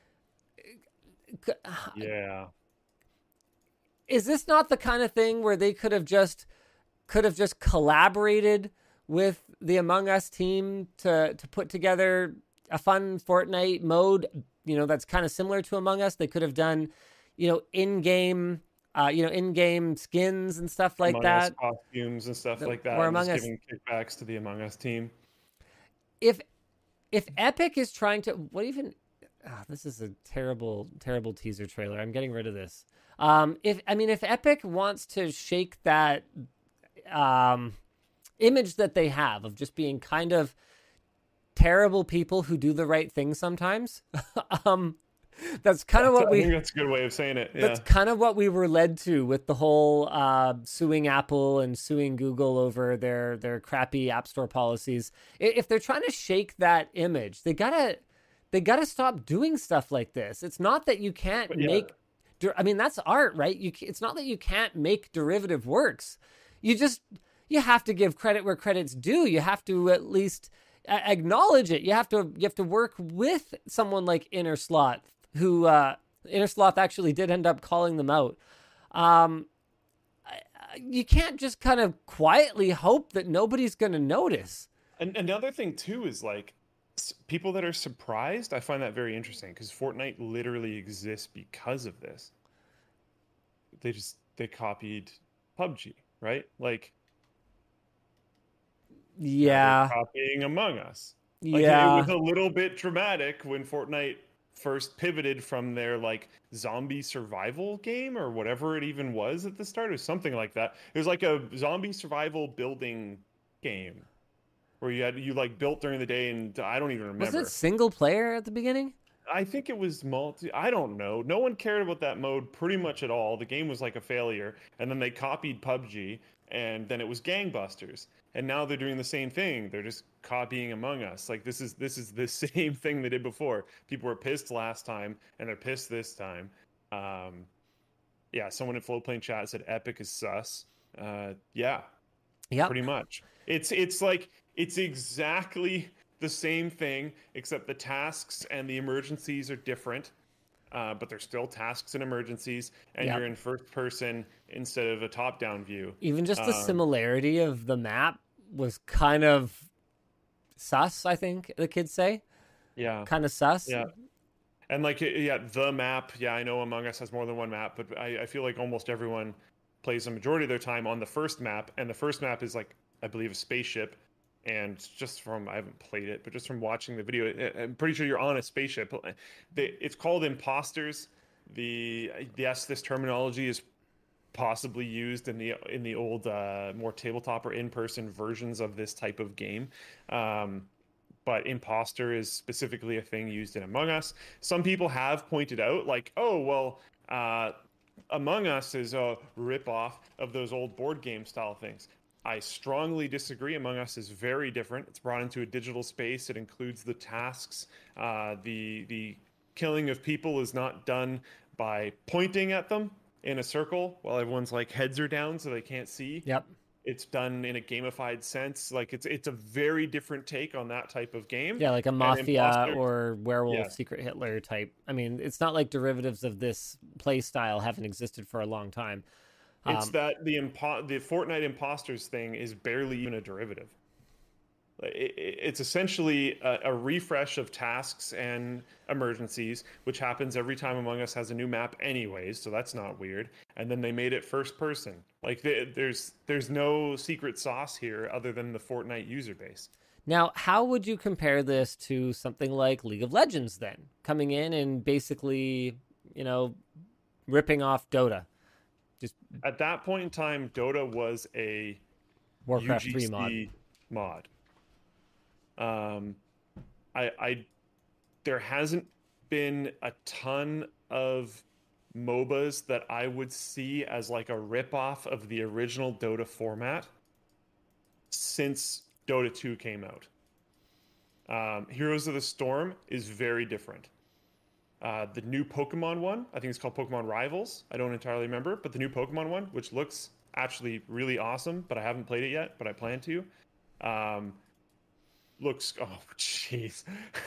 B: Yeah.
A: Is this not the kind of thing where they could have just could have just collaborated with the Among Us team to to put together a fun Fortnite mode, you know, that's kind of similar to Among Us? They could have done, you know, in-game Uh, you know, in-game skins and stuff like
B: Among
A: that.
B: Us costumes and stuff
A: The-
B: like that.
A: or
B: and
A: Among
B: just
A: Us-
B: giving kickbacks to the Among Us team.
A: If if Epic is trying to, what even? ah, this is a terrible, terrible teaser trailer. I'm getting rid of this. Um, if I mean, if Epic wants to shake that um, image that they have of just being kind of terrible people who do the right thing sometimes, um, that's kind of what
B: I
A: we.
B: think that's a good way of saying it. Yeah.
A: That's kind of what we were led to with the whole uh, suing Apple and suing Google over their their crappy App Store policies. I- If they're trying to shake that image, they gotta they gotta stop doing stuff like this. It's not that you can't
B: But yeah.
A: make. der- I mean, that's art, right? You. ca- It's not that you can't make derivative works. You just you have to give credit where credit's due. You have to at least a- acknowledge it. You have to you have to work with someone like Innersloth, who uh, Innersloth actually did end up calling them out. Um, I- I- you can't just kind of quietly hope that nobody's going to notice.
B: And another thing too is like s- people that are surprised. I find that very interesting because Fortnite literally exists because of this. They just they copied P U B G, right? Like now they're
A: Yeah,
B: copying Among Us. Like it was
A: yeah.
B: a little bit dramatic when Fortnite first pivoted from their like zombie survival game or whatever it even was at the start, or something like that. It was like a zombie survival building game where you had you like built during the day, and I don't even
A: Was it
B: remember.
A: single player at the beginning?
B: I think it was multi. I don't know. No one cared about that mode pretty much at all. The game was like a failure, and then they copied P U B G, and then it was gangbusters. And now they're doing the same thing. They're just copying Among Us. Like this is this is the same thing they did before. People were pissed last time, and they're pissed this time. Um, yeah, someone in Floatplane chat said Epic is sus. Uh, yeah,
A: Yep.
B: pretty much. It's it's like it's exactly the same thing, except the tasks and the emergencies are different. Uh, but they're still tasks and emergencies, and
A: Yep.
B: you're in first person instead of a top-down view.
A: Even just the
B: Um,
A: similarity of the map was kind of sus, I think the kids say.
B: yeah,
A: Kind of sus.
B: yeah, and like yeah, the map. Yeah, I know Among Us has more than one map, but I, I feel like almost everyone plays a majority of their time on the first map, and the first map is like I believe a spaceship. And just from I haven't played it, but just from watching the video, I- I'm pretty sure you're on a spaceship. They, it's called imposters. The yes, this terminology is possibly used in the in the old uh, more tabletop or in-person versions of this type of game. Um, but imposter is specifically a thing used in Among Us. Some people have pointed out, like, oh well, uh, Among Us is a rip-off of those old board game style things. I strongly disagree. Among Us is very different. It's brought into a digital space. It includes the tasks. Uh, the the killing of people is not done by pointing at them in a circle while everyone's like heads are down so they can't see.
A: Yep.
B: It's done in a gamified sense. Like it's it's a very different take on that type of game.
A: Yeah, like a
B: And
A: mafia
B: imposter,
A: or werewolf,
B: yeah,
A: secret Hitler type. I mean, it's not like derivatives of this play style haven't existed for a long time.
B: it's
A: Um,
B: that the impo- the Fortnite imposters thing is barely even a derivative. It's essentially a, a refresh of tasks and emergencies, which happens every time Among Us has a new map, anyways. So that's not weird. And then they made it first person. Like there's there's no secret sauce here other than the Fortnite user base.
A: Now, how would you compare this to something like League of Legends then? Coming in and basically, you know, ripping off Dota. Just
B: At that point in time, Dota was a
A: Warcraft three mod.
B: U G C mod. Um, I, I, there hasn't been a ton of MOBAs that I would see as like a ripoff of the original Dota format since Dota two came out. Um, Heroes of the Storm is very different. Uh, the new Pokemon one, I think it's called Pokemon Rivals. I don't entirely remember, but the new Pokemon one, which looks actually really awesome, but I haven't played it yet, but I plan to. Um, looks oh jeez.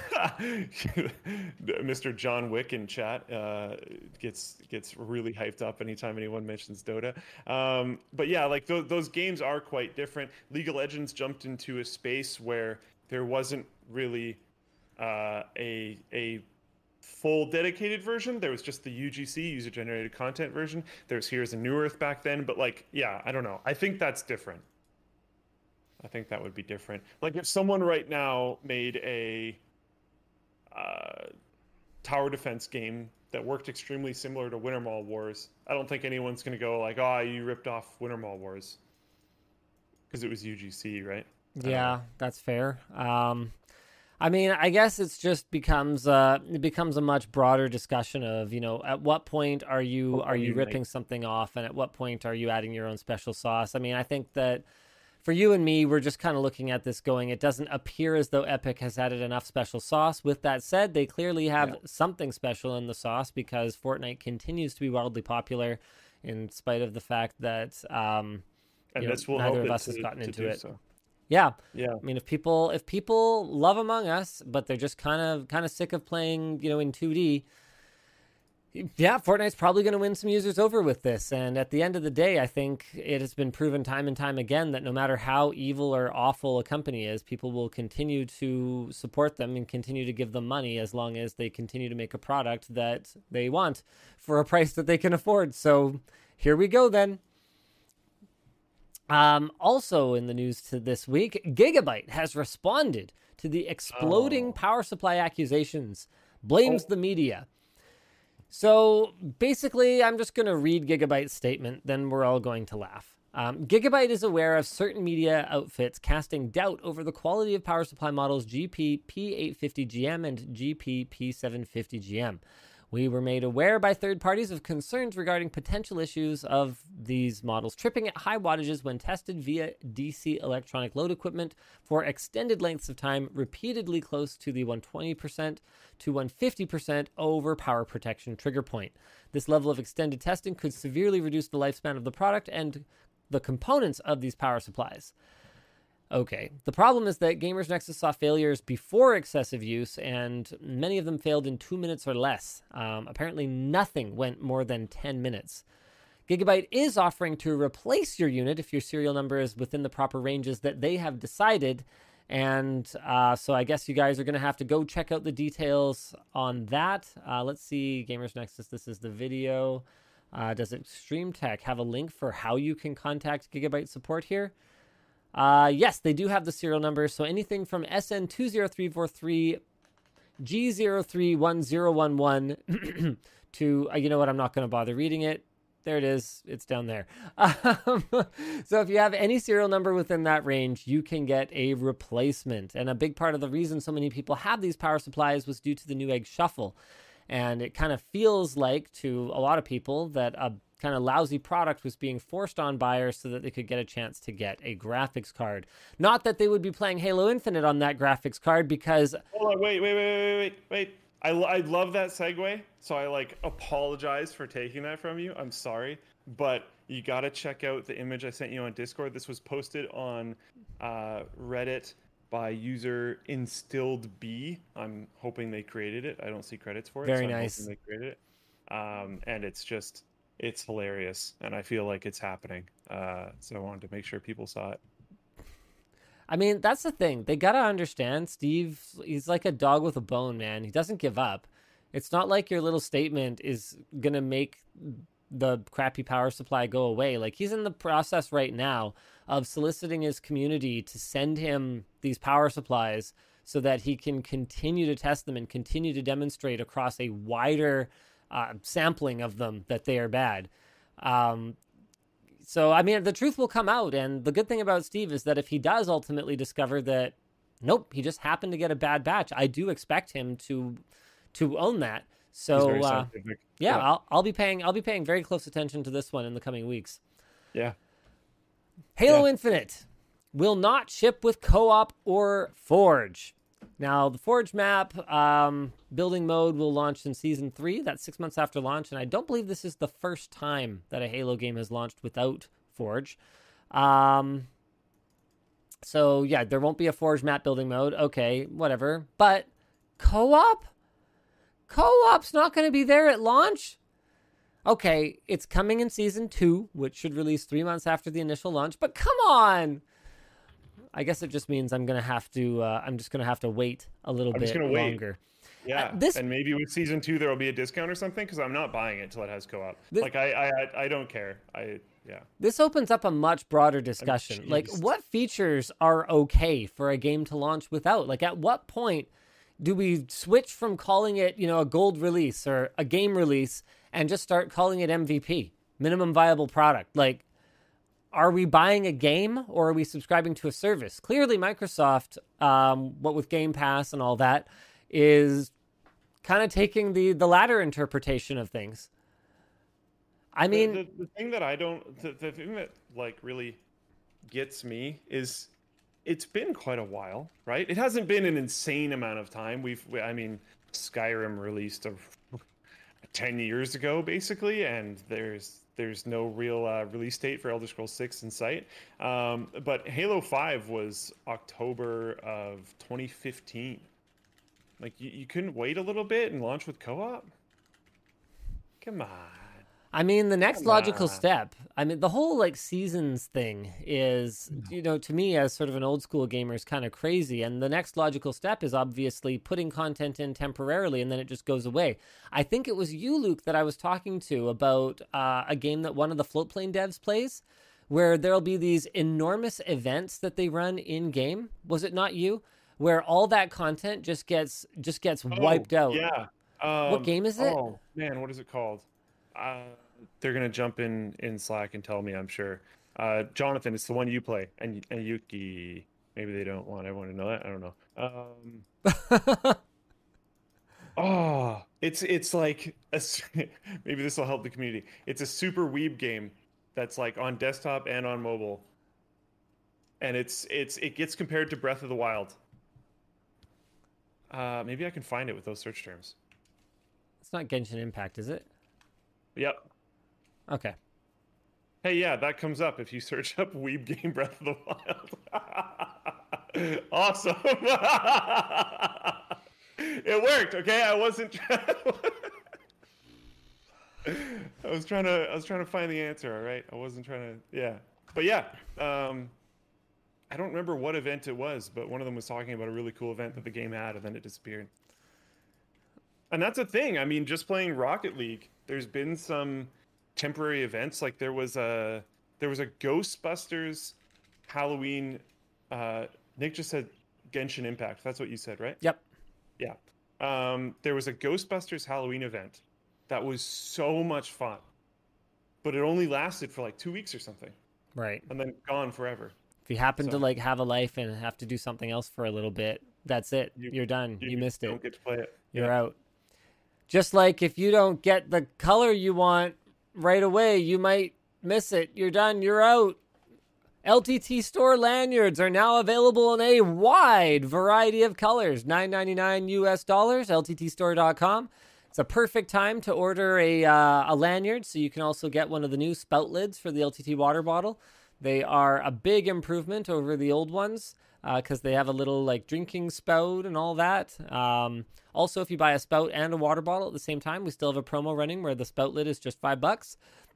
B: Mister John Wick in chat uh, gets gets really hyped up anytime anyone mentions Dota. Um, but yeah, like th- those games are quite different. League of Legends jumped into a space where there wasn't really uh, a a full dedicated version. There was just the U G C, user generated content version. There's Here's a New Earth back then, but like yeah, I don't know. I think that's different. I think that would be different. Like if someone right now made a uh, tower defense game that worked extremely similar to Winter Mall Wars, I don't think anyone's going to go like, "Oh, you ripped off Winter Mall Wars," because it was U G C, right?
A: Yeah, that's fair. Um, I mean, I guess it's just becomes uh, it becomes a much broader discussion of, you know, at what point are you
B: Pokemon
A: are you
B: Unite.
A: ripping something off, and at what point are you adding your own special sauce? I mean, I think that for you and me, we're just kind of looking at this going, it doesn't appear as though Epic has added enough special sauce. With that said, they clearly have
B: Yeah.
A: something special in the sauce because Fortnite continues to be wildly popular in spite of the fact that um,
B: And
A: you know,
B: this will
A: neither
B: help
A: of
B: it
A: us
B: to,
A: has gotten
B: to
A: into
B: do
A: it.
B: so.
A: Yeah.
B: Yeah.
A: I mean, if people if people love Among Us, but they're just kind of kind of sick of playing, you know, in two D, Yeah, Fortnite's probably going to win some users over with this. And at the end of the day, I think it has been proven time and time again that no matter how evil or awful a company is, people will continue to support them and continue to give them money as long as they continue to make a product that they want for a price that they can afford. So here we go then. Um, also in the news to this week, Gigabyte has responded to the exploding
B: Oh.
A: power supply accusations, blames
B: Oh.
A: the media. So basically, I'm just going to read Gigabyte's statement, then we're all going to laugh. Um, Gigabyte is aware of certain media outfits casting doubt over the quality of power supply models G P P eight fifty G M and G P P seven fifty G M. We were made aware by third parties of concerns regarding potential issues of these models tripping at high wattages when tested via D C electronic load equipment for extended lengths of time, repeatedly close to the one hundred twenty percent to one hundred fifty percent over power protection trigger point. This level of extended testing could severely reduce the lifespan of the product and the components of these power supplies. Okay, the problem is that Gamers Nexus saw failures before excessive use, and many of them failed in two minutes or less. Um, apparently, nothing went more than ten minutes. Gigabyte is offering to replace your unit if your serial number is within the proper ranges that they have decided, and uh, so I guess you guys are going to have to go check out the details on that. Uh, let's see, Gamers Nexus, this is the video. Uh, does Extreme Tech have a link for how you can contact Gigabyte support here? Uh, yes, they do have the serial number. So anything from S N two zero three four three G zero three one zero one one to, uh, you know what, I'm not going to bother reading it. There it is. It's down there. Um, so if you have any serial number within that range, you can get a replacement. And a big part of the reason so many people have these power supplies was due to the Newegg Shuffle. And it kind of feels like to a lot of people that a kind of lousy product was being forced on buyers so that they could get a chance to get a graphics card. Not that they would be playing Halo Infinite on that graphics card, because
B: Hold on, wait, wait, wait, wait, wait, wait. I, I love that segue, so I like apologize for taking that from you. I'm sorry, but you got to check out the image I sent you on Discord. This was posted on uh, Reddit by user Instilled B. I'm hoping they created it. I don't see credits for it.
A: Very
B: so I'm
A: nice.
B: hoping they created it. Um, and it's just, it's hilarious, and I feel like it's happening. Uh, so I wanted to make sure people saw it.
A: I mean, that's the thing. They got to understand, Steve, he's like a dog with a bone, man. He doesn't give up. It's not like your little statement is going to make the crappy power supply go away. Like, he's in the process right now of soliciting his community to send him these power supplies so that he can continue to test them and continue to demonstrate across a wider uh, sampling of them that they are bad. Um, So, I mean, the truth will come out. And the good thing about Steve is that if he does ultimately discover that, nope, he just happened to get a bad batch, I do expect him to to own that.
B: He's
A: So,
B: very
A: uh,
B: scientific.
A: yeah, I'll, I'll be paying I'll be paying very close attention to this one in the coming weeks.
B: Yeah.
A: Halo
B: Yeah.
A: Infinite will not ship with co-op or Forge. Now, the Forge map um, building mode will launch in Season three. That's six months after launch, and I don't believe this is the first time that a Halo game has launched without Forge. Um, so, yeah, there won't be a Forge map building mode. Okay, whatever. But co-op? Co-op's not going to be there at launch? Okay, it's coming in Season two, which should release three months after the initial launch, but come on! I guess it just means I'm gonna have to. Uh, I'm just gonna have to wait a little
B: I'm
A: bit
B: just gonna wait.
A: longer.
B: Yeah,
A: Uh, this-
B: and maybe with season two there will be a discount or something because I'm not buying it until it has co-op.
A: This-
B: like I, I, I don't care. I, yeah.
A: This opens up a much broader discussion. Like,
B: jeez.
A: what features are okay for a game to launch without? Like, at what point do we switch from calling it, you know, a gold release or a game release and just start calling it M V P, minimum viable product? Like, are we buying a game or are we subscribing to a service? Clearly, Microsoft, um, what with Game Pass and all that, is kind of taking the, the latter interpretation of things. I mean,
B: the, the, the thing that I don't, the, the thing that like really gets me is it's been quite a while, right? It hasn't been an insane amount of time. We've, we, I mean, Skyrim released a, ten years ago, basically, and there's there's no real uh, release date for Elder Scrolls six in sight. Um, but Halo five was October of twenty fifteen. Like, you, you couldn't wait a little bit and launch with co-op? Come on.
A: I mean, the next
B: Come
A: logical
B: on.
A: step, I mean, the whole like seasons thing is, you know, to me as sort of an old school gamer is kind of crazy. And the next logical step is obviously putting content in temporarily and then it just goes away. I think it was you, Luke, that I was talking to about uh, a game that one of the Floatplane devs plays where there'll be these enormous events that they run in game. Was it not you? Where all that content just gets just gets wiped
B: Oh,
A: out.
B: Yeah. Um,
A: What game is it?
B: Oh man, what is it called? Uh, they're gonna jump in in Slack and tell me. I'm sure. Uh, Jonathan, it's the one you play, and and Yuki. Maybe they don't want everyone to know that. I don't know. Um, oh, it's it's like a, s- maybe this will help the community. It's a super weeb game that's like on desktop and on mobile, and it's it's it gets compared to Breath of the Wild. Uh, maybe I can find it with those search terms.
A: It's not Genshin Impact, is it?
B: Yep.
A: Okay.
B: Hey, yeah, that comes up if you search up Weeb Game Breath of the Wild. Awesome. It worked. Okay, I wasn't. I was trying to. I was trying to find the answer. All right, I wasn't trying to. Yeah, but yeah. Um, I don't remember what event it was, but one of them was talking about a really cool event that the game had, and then it disappeared. And that's a thing. I mean, just playing Rocket League, there's been some temporary events. Like there was a there was a Ghostbusters Halloween. Uh, Nick just said Genshin Impact. That's what you said, right?
A: Yep.
B: Yeah. Um, there was a Ghostbusters Halloween event that was so much fun, but it only lasted for like two weeks or something,
A: Right.
B: and then gone forever.
A: If you happen
B: So-
A: to like have a life and have to do something else for a little bit, that's it.
B: You-
A: You're done. You, missed
B: Don't
A: it.
B: get to play it.
A: You're
B: Yeah.
A: out. Just like if you don't get the color you want right away, you might miss it. You're done. You're out. L T T Store lanyards are now available in a wide variety of colors. nine ninety-nine U S dollars, L T T store dot com. It's a perfect time to order a uh, a lanyard, so you can also get one of the new spout lids for the L T T water bottle. They are a big improvement over the old ones because uh, they have a little like drinking spout and all that. Um, also, if you buy a spout and a water bottle at the same time, we still have a promo running where the spout lid is just five bucks.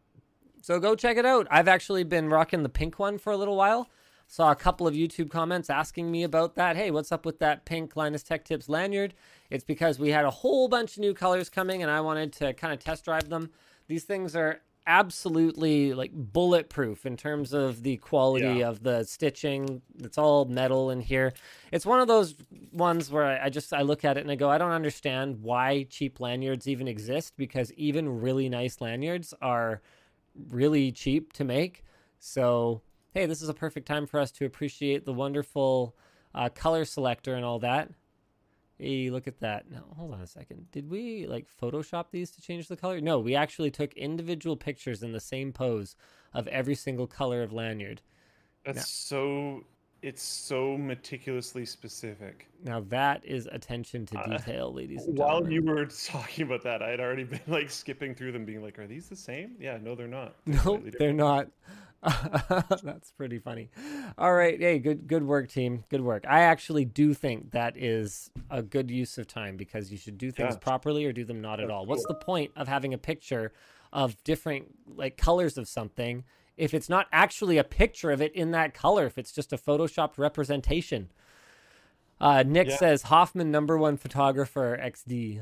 A: So go check it out. I've actually been rocking the pink one for a little while. Saw a couple of YouTube comments asking me about that. Hey, what's up with that pink Linus Tech Tips lanyard? It's because we had a whole bunch of new colors coming and I wanted to kind of test drive them. These things are absolutely like bulletproof in terms of the quality
B: Yeah.
A: of the stitching. It's all metal in here. It's one of those ones where I, I just I look at it and I go, I don't understand why cheap lanyards even exist, because even really nice lanyards are really cheap to make. So hey, this is a perfect time for us to appreciate the wonderful uh, color selector and all that. Hey, look at that. Now, hold on a second. Did we like Photoshop these to change the color? No, we actually took individual pictures in the same pose of every single color of lanyard.
B: That's
A: Yeah.
B: so. It's so meticulously specific.
A: Now that is attention to
B: Uh,
A: detail, ladies and
B: While
A: gentlemen.
B: you were talking about that, I had already been like skipping through them, being like, "Are these the same?" Yeah, no, they're not. They're
A: No,
B: slightly
A: they're not. That's pretty funny. All right. Hey, good good work, team. Good work. I actually do think that is a good use of time because you should do things
B: Yeah.
A: properly or do them not at
B: That's
A: all. What's
B: cool.
A: the point of having a picture of different like colors of something if it's not actually a picture of it in that color, if it's just a photoshopped representation? Uh, Nick
B: Yeah.
A: says Hoffman number one photographer X D.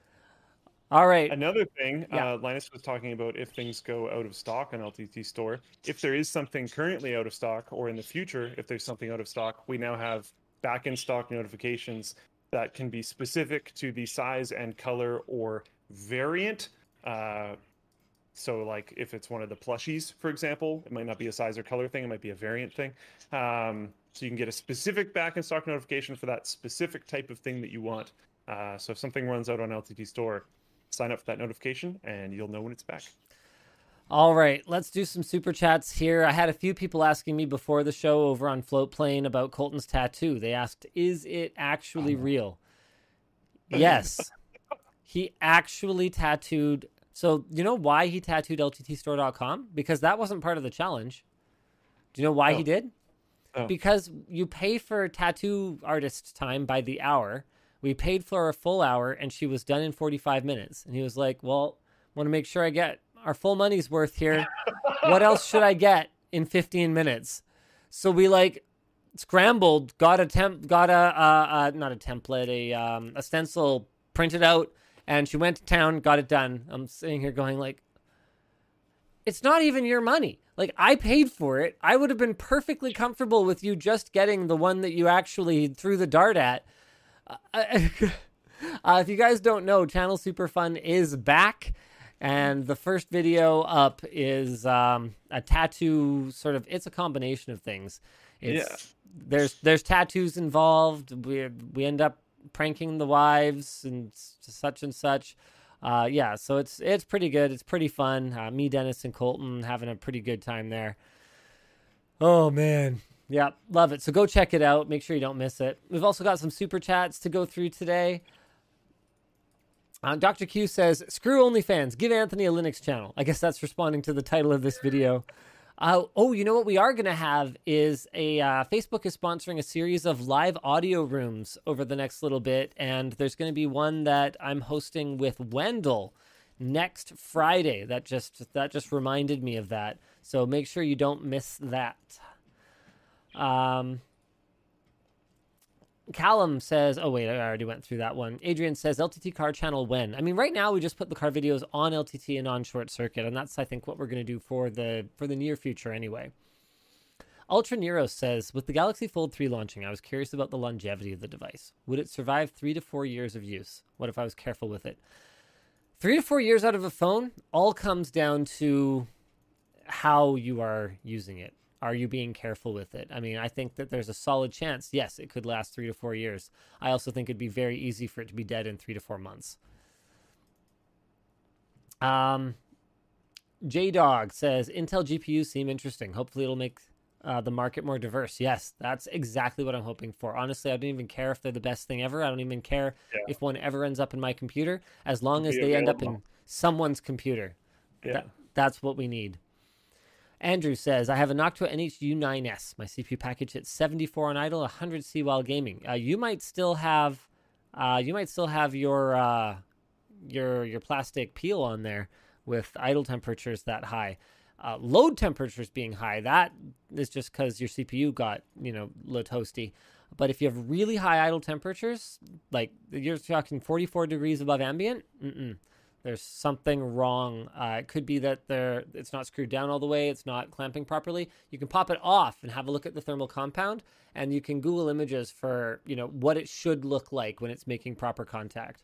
A: All right.
B: Another thing,
A: Yeah.
B: uh, Linus was talking about if things go out of stock on L T T Store. If there is something currently out of stock, or in the future, if there's something out of stock, we now have back in stock notifications that can be specific to the size and color or variant. Uh, so, like if it's one of the plushies, for example, it might not be a size or color thing; it might be a variant thing. Um, so you can get a specific back in stock notification for that specific type of thing that you want. Uh, so if something runs out on L T T Store, sign up for that notification and you'll know when it's back.
A: All right, let's do some super chats here. I had a few people asking me before the show over on Floatplane about Colton's tattoo. They asked, is it actually real? Yes. He actually tattooed. So, you know why he tattooed L T T store dot com? Because that wasn't part of the challenge. Do you know why
B: Oh.
A: he did?
B: Oh.
A: Because you pay for tattoo artist time by the hour. We paid for a full hour and she was done in forty-five minutes. And he was like, well, Want to make sure I get our full money's worth here. What else should I get in fifteen minutes? So we like scrambled, got a temp, got a uh, uh, not a template, a um, a stencil printed out, and she went to town, got it done. I'm sitting here going like, it's not even your money. Like, I paid for it. I would have been perfectly comfortable with you just getting the one that you actually threw the dart at. Uh, uh, if you guys don't know, Channel Super Fun is back. And the first video up is um, a tattoo sort of, it's a combination of things. It's,
B: Yeah.
A: There's there's tattoos involved. We we end up pranking the wives and such and such. Uh, yeah, so it's it's pretty good. It's pretty fun. Uh, me, Dennis, and Colton having a pretty good time there. Oh, man. Yeah, love it. So go check it out. Make sure you don't miss it. We've also got some super chats to go through today. Uh, Doctor Q says, screw OnlyFans. Give Anthony a Linux channel. I guess that's responding to the title of this video. Uh, oh, you know what we are going to have is a uh, Facebook is sponsoring a series of live audio rooms over the next little bit. And there's going to be one that I'm hosting with Wendell next Friday. That just that just reminded me of that. So make sure you don't miss that. Um, Callum says, oh, wait, I already went through that one. Adrian says, L T T car channel when? I mean, right now we just put the car videos on L T T and on Short Circuit, and that's, I think, what we're going to do for the for the near future anyway. Ultra Nero says, with the Galaxy Fold three launching, I was curious about the longevity of the device. Would it survive three to four years of use? What if I was careful with it? Three to four years out of a phone all comes down to how you are using it. Are you being careful with it? I mean, I think that there's a solid chance, yes, it could last three to four years. I also think it'd be very easy for it to be dead in three to four months. Um, J-Dog says, Intel G P Us seem interesting. Hopefully it'll make uh, the market more diverse. Yes, that's exactly what I'm hoping for. Honestly, I don't even care if they're the best thing ever. I don't even care yeah. if one ever ends up in my computer, as long as they end up in someone's computer.
B: Yeah.
A: That, that's what we need. Andrew says, I have a Noctua N H U nine S. My C P U package hits seventy-four on idle, one hundred C while gaming. Uh, you might still have, uh, you might still have your uh, your your plastic peel on there with idle temperatures that high. Uh, load temperatures being high, that is just because your C P U got, you know, a little toasty. But if you have really high idle temperatures, like you're talking forty-four degrees above ambient, mm-mm. There's something wrong. Uh, it could be that they're, it's not screwed down all the way. It's not clamping properly. You can pop it off and have a look at the thermal compound, and you can Google images for, you know, what it should look like when it's making proper contact.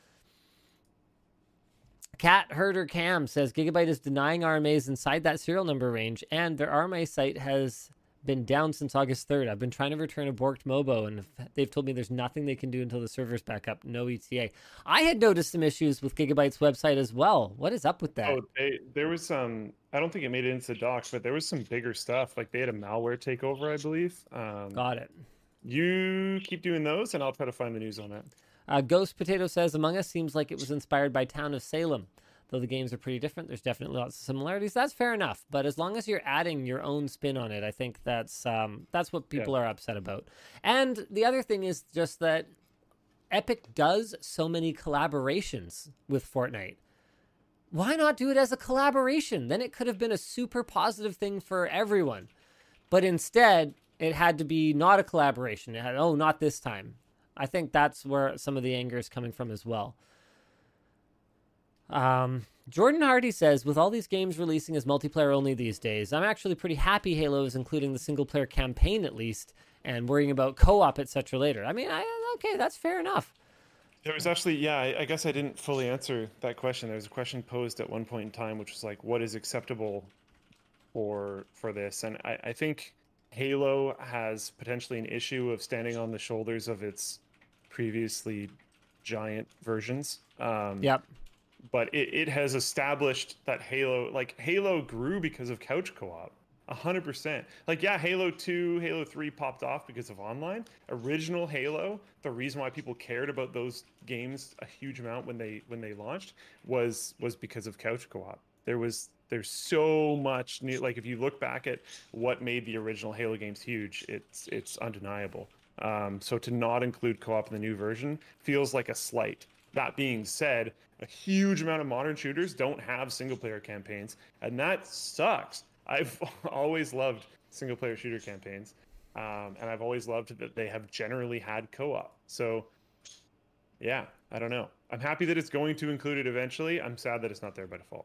A: Cat Herder Cam says Gigabyte is denying R M As inside that serial number range, and their R M A site has been down since August third. I've been trying to return a borked Mobo, and they've told me there's nothing they can do until the server's back up. No E T A. I had noticed some issues with Gigabyte's website as well. What is up with that?
B: Oh, they, there was some, I don't think it made it into the docs, but there was some bigger stuff. Like they had a malware takeover, I believe. Um,
A: Got it.
B: You keep doing those, and I'll try to find the news on that.
A: Uh, Ghost Potato says, Among Us seems like it was inspired by Town of Salem. Though the games are pretty different, there's definitely lots of similarities. That's fair enough. But as long as you're adding your own spin on it, I think that's um, that's what people yeah. are upset about. And the other thing is just that Epic does so many collaborations with Fortnite. Why not do it as a collaboration? Then it could have been a super positive thing for everyone. But instead, it had to be not a collaboration. It had, oh, not this time. I think that's where some of the anger is coming from as well. Um, Jordan Hardy says, with all these games releasing as multiplayer only these days, I'm actually pretty happy Halo is including the single player campaign at least, and worrying about co-op, et cetera later. I mean, I, okay, that's fair enough.
B: There was actually, yeah, I, I guess I didn't fully answer that question. There was a question posed at one point in time, which was like, what is acceptable for for this? And I, I think Halo has potentially an issue of standing on the shoulders of its previously giant versions. Um,
A: yep.
B: But it, it has established that Halo, like Halo grew because of couch co-op, a hundred percent. Like, yeah, Halo two, Halo three popped off because of online. Original Halo, the reason why people cared about those games a huge amount when they when they launched was was because of couch co-op. There was there's so much new, like if you look back at what made the original Halo games huge, it's it's undeniable. Um, so to not include co-op in the new version feels like a slight. That being said, a huge amount of modern shooters don't have single player campaigns, and that sucks. I've always loved single player shooter campaigns, um, and I've always loved that they have generally had co-op. So, yeah, I don't know. I'm happy that it's going to include it eventually. I'm sad that it's not there by default.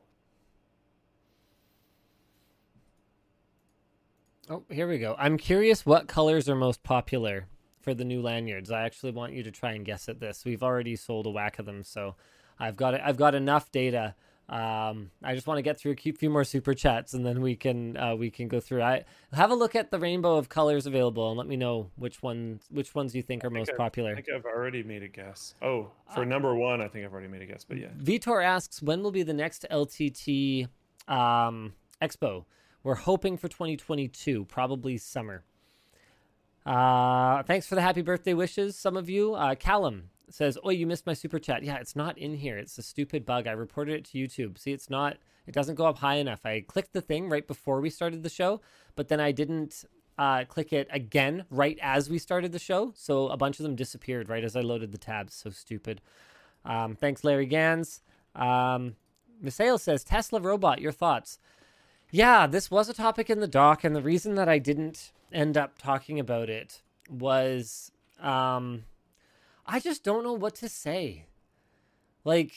A: Oh, here we go. I'm curious what colors are most popular for the new lanyards. I actually want you to try and guess at this. We've already sold a whack of them, so I've got I've got enough data. Um, I just want to get through a few more super chats, and then we can uh, we can go through. I have a look at the rainbow of colors available, and let me know which ones which ones you think are
B: think
A: most
B: I've,
A: popular.
B: I think I've already made a guess. Oh, for uh, number one, I think I've already made a guess. But yeah,
A: Vitor asks, when will be the next L T T um, Expo? We're hoping for twenty twenty-two, probably summer. Uh, thanks for the happy birthday wishes, some of you. Uh, Callum says, oh, you missed my super chat. Yeah, it's not in here. It's a stupid bug. I reported it to YouTube. See, it's not, it doesn't go up high enough. I clicked the thing right before we started the show, but then I didn't uh, click it again right as we started the show. So a bunch of them disappeared right as I loaded the tabs. So stupid. Um, thanks, Larry Gans. Um, Misael says, Tesla robot, your thoughts? Yeah, this was a topic in the doc, and the reason that I didn't end up talking about it was um, I just don't know what to say. Like,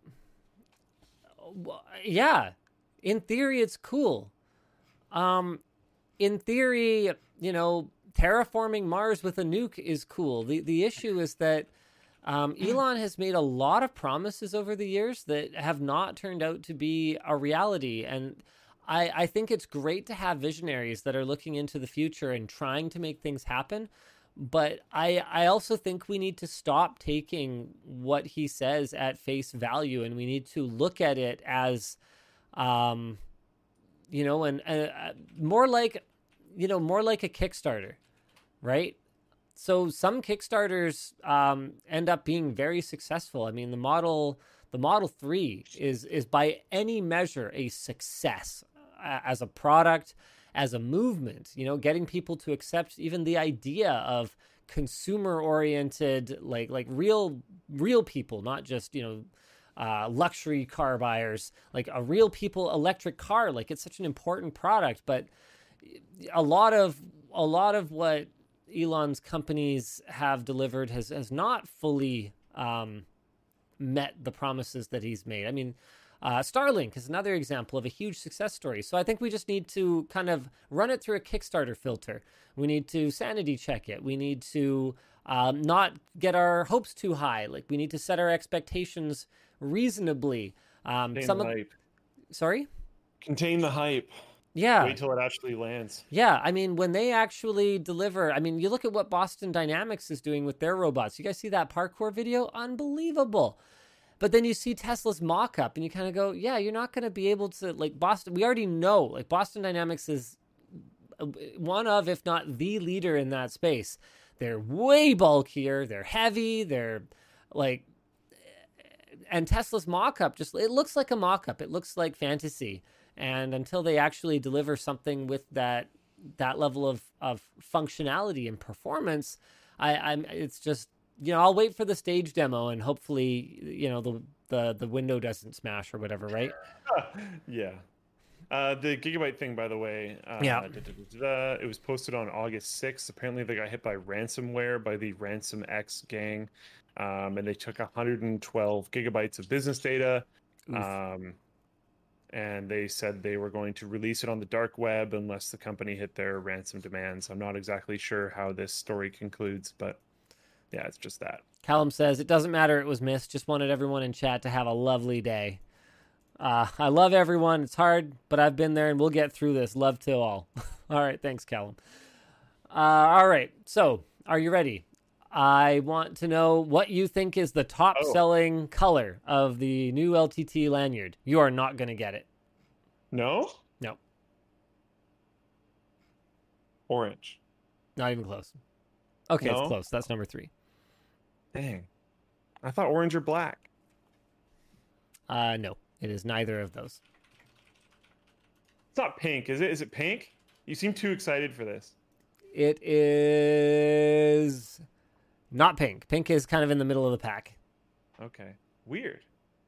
A: yeah, in theory, it's cool. Um, in theory, you know, terraforming Mars with a nuke is cool. The, the issue is that um, Elon has made a lot of promises over the years that have not turned out to be a reality, and I, I think it's great to have visionaries that are looking into the future and trying to make things happen. But I, I also think we need to stop taking what he says at face value, and we need to look at it as, um, you know, and uh, more like, you know, more like a Kickstarter, right? So some Kickstarters um, end up being very successful. I mean, the model, the Model three is is by any measure a success. As a product, as a movement, you know, getting people to accept even the idea of consumer-oriented, like like real real people, not just, you know, uh, luxury car buyers, like a real people electric car. Like, it's such an important product, but a lot of a lot of what Elon's companies have delivered has has not fully um, met the promises that he's made. I mean, Uh, Starlink is another example of a huge success story. So I think we just need to kind of run it through a Kickstarter filter. We need to sanity check it. We need to um, not get our hopes too high. Like, we need to set our expectations reasonably. Um,
B: Contain
A: some
B: the
A: of,
B: hype.
A: Sorry?
B: Contain the hype.
A: Yeah.
B: Wait till it actually lands.
A: Yeah. I mean, when they actually deliver, I mean, you look at what Boston Dynamics is doing with their robots. You guys see that parkour video? Unbelievable. But then you see Tesla's mock-up and you kind of go, yeah, you're not going to be able to, like, Boston, we already know, like, Boston Dynamics is one of, if not the leader in that space. They're way bulkier, they're heavy, they're, like, and Tesla's mock-up just, it looks like a mock-up, it looks like fantasy. And until they actually deliver something with that that level of, of functionality and performance, I, I'm, it's just, you know, I'll wait for the stage demo and hopefully, you know, the the, the window doesn't smash or whatever, right?
B: Yeah. Uh, the Gigabyte thing, by the way, uh,
A: yeah.
B: Da, da, da, da, it was posted on August sixth. Apparently, they got hit by ransomware by the Ransom X gang, um, and they took one hundred twelve gigabytes of business data. Um, and they said they were going to release it on the dark web unless the company hit their ransom demands. I'm not exactly sure how this story concludes, but yeah, it's just that.
A: Callum says, it doesn't matter, it was missed. Just wanted everyone in chat to have a lovely day. Uh, I love everyone. It's hard, but I've been there and we'll get through this. Love to all. All right. Thanks, Callum. Uh, all right. So are you ready? I want to know what you think is the top
B: oh.
A: selling color of the new L T T lanyard. You are not going to get it.
B: No?
A: No.
B: Orange.
A: Not even close. Okay,
B: no?
A: It's close. That's number three.
B: Dang. I thought orange or black.
A: Uh, no, it is neither of those.
B: It's not pink, is it? Is it pink? You seem too excited for this.
A: It is not pink. Pink is kind of in the middle of the pack.
B: Okay. Weird.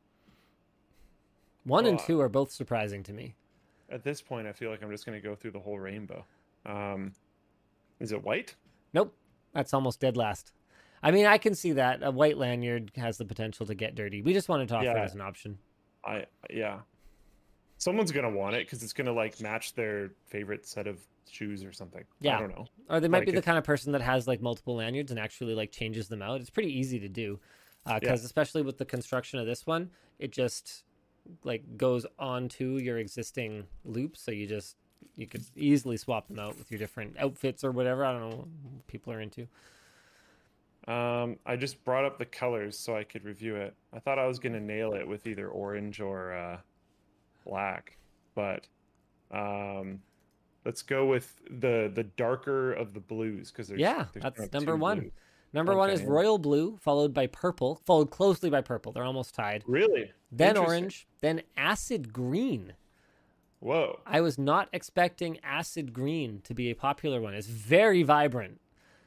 A: One and
B: Well,
A: two are both surprising to me.
B: At this point, I feel like I'm just going to go through the whole rainbow. Um, is it white?
A: Nope, that's almost dead last. I mean, I can see that a white lanyard has the potential to get dirty. We just wanted to offer
B: Yeah.
A: it as an option.
B: I yeah. Someone's gonna want it because it's gonna like match their favorite set of shoes or something.
A: Yeah.
B: I don't know.
A: Or they might
B: Like
A: be the
B: if-
A: kind of person that has like multiple lanyards and actually like changes them out. It's pretty easy to do, because
B: Yeah.
A: especially with the construction of this one, it just like goes onto your existing loop. So you just you could easily swap them out with your different outfits or whatever. I don't know what people are into.
B: Um, I just brought up the colors so I could review it. I thought I was gonna nail it with either orange or uh, black, but um, let's go with the the darker of the blues because there's
A: Yeah,
B: there's
A: that's
B: kind of
A: number
B: two
A: one.
B: blues.
A: Number one is
B: Okay.
A: royal blue, followed by purple, followed closely by purple. They're almost tied.
B: Really?
A: Then
B: Interesting.
A: orange, then acid green.
B: Whoa.
A: I was not expecting acid green to be a popular one. It's very vibrant.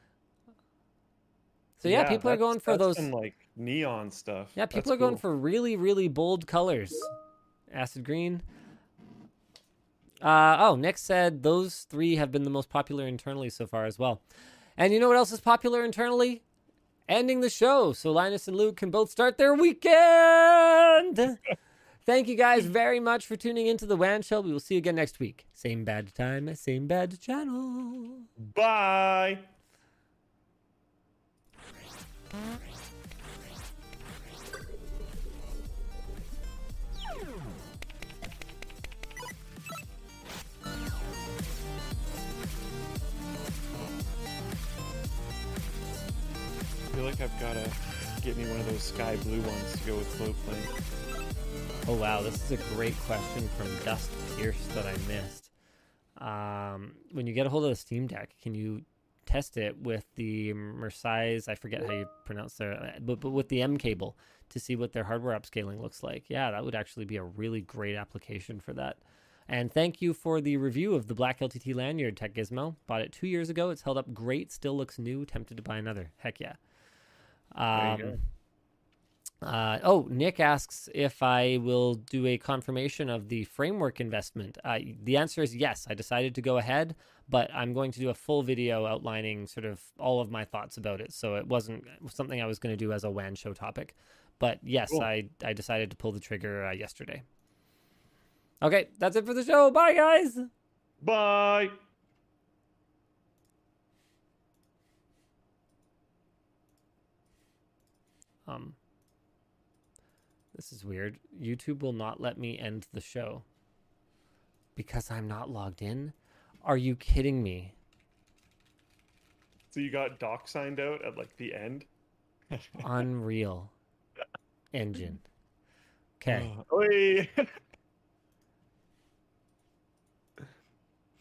A: So yeah, people are
B: that's-
A: going for
B: that's
A: those.
B: some, like neon stuff.
A: Yeah, people
B: That's
A: are going
B: cool.
A: for really, really bold colors. Acid green. Uh, oh, Nick said those three have been the most popular internally so far as well. And you know what else is popular internally? Ending the show so Linus and Luke can both start their weekend. Thank you guys very much for tuning into the W A N Show. We will see you again next week. Same bad time, same bad channel.
B: Bye. I feel like I've gotta get me one of those sky blue ones to go with float plane.
A: Oh, wow. This is a great question from Dust Pierce that I missed. Um, when you get a hold of the Steam Deck, can you test it with the Mersize, I forget how you pronounce their, but, but with the M cable to see what their hardware upscaling looks like? Yeah, that would actually be a really great application for that. And thank you for the review of the Black L T T lanyard, Tech Gizmo. Bought it two years ago. It's held up great. Still looks new. Tempted to buy another. Heck yeah.
B: There you
A: Um,
B: go.
A: Uh, oh, Nick asks if I will do a confirmation of the framework investment. Uh, the answer is yes. I decided to go ahead, but I'm going to do a full video outlining sort of all of my thoughts about it. So it wasn't something I was going to do as a W A N show topic. But yes,
B: Cool.
A: I, I decided to pull the trigger uh, yesterday. Okay, that's it for the show. Bye, guys.
B: Bye.
A: Um, this is weird. YouTube will not let me end the show because I'm not logged in. Are you kidding me?
B: So you got doc signed out at like the end.
A: Unreal. Engine. Okay.
B: Oi.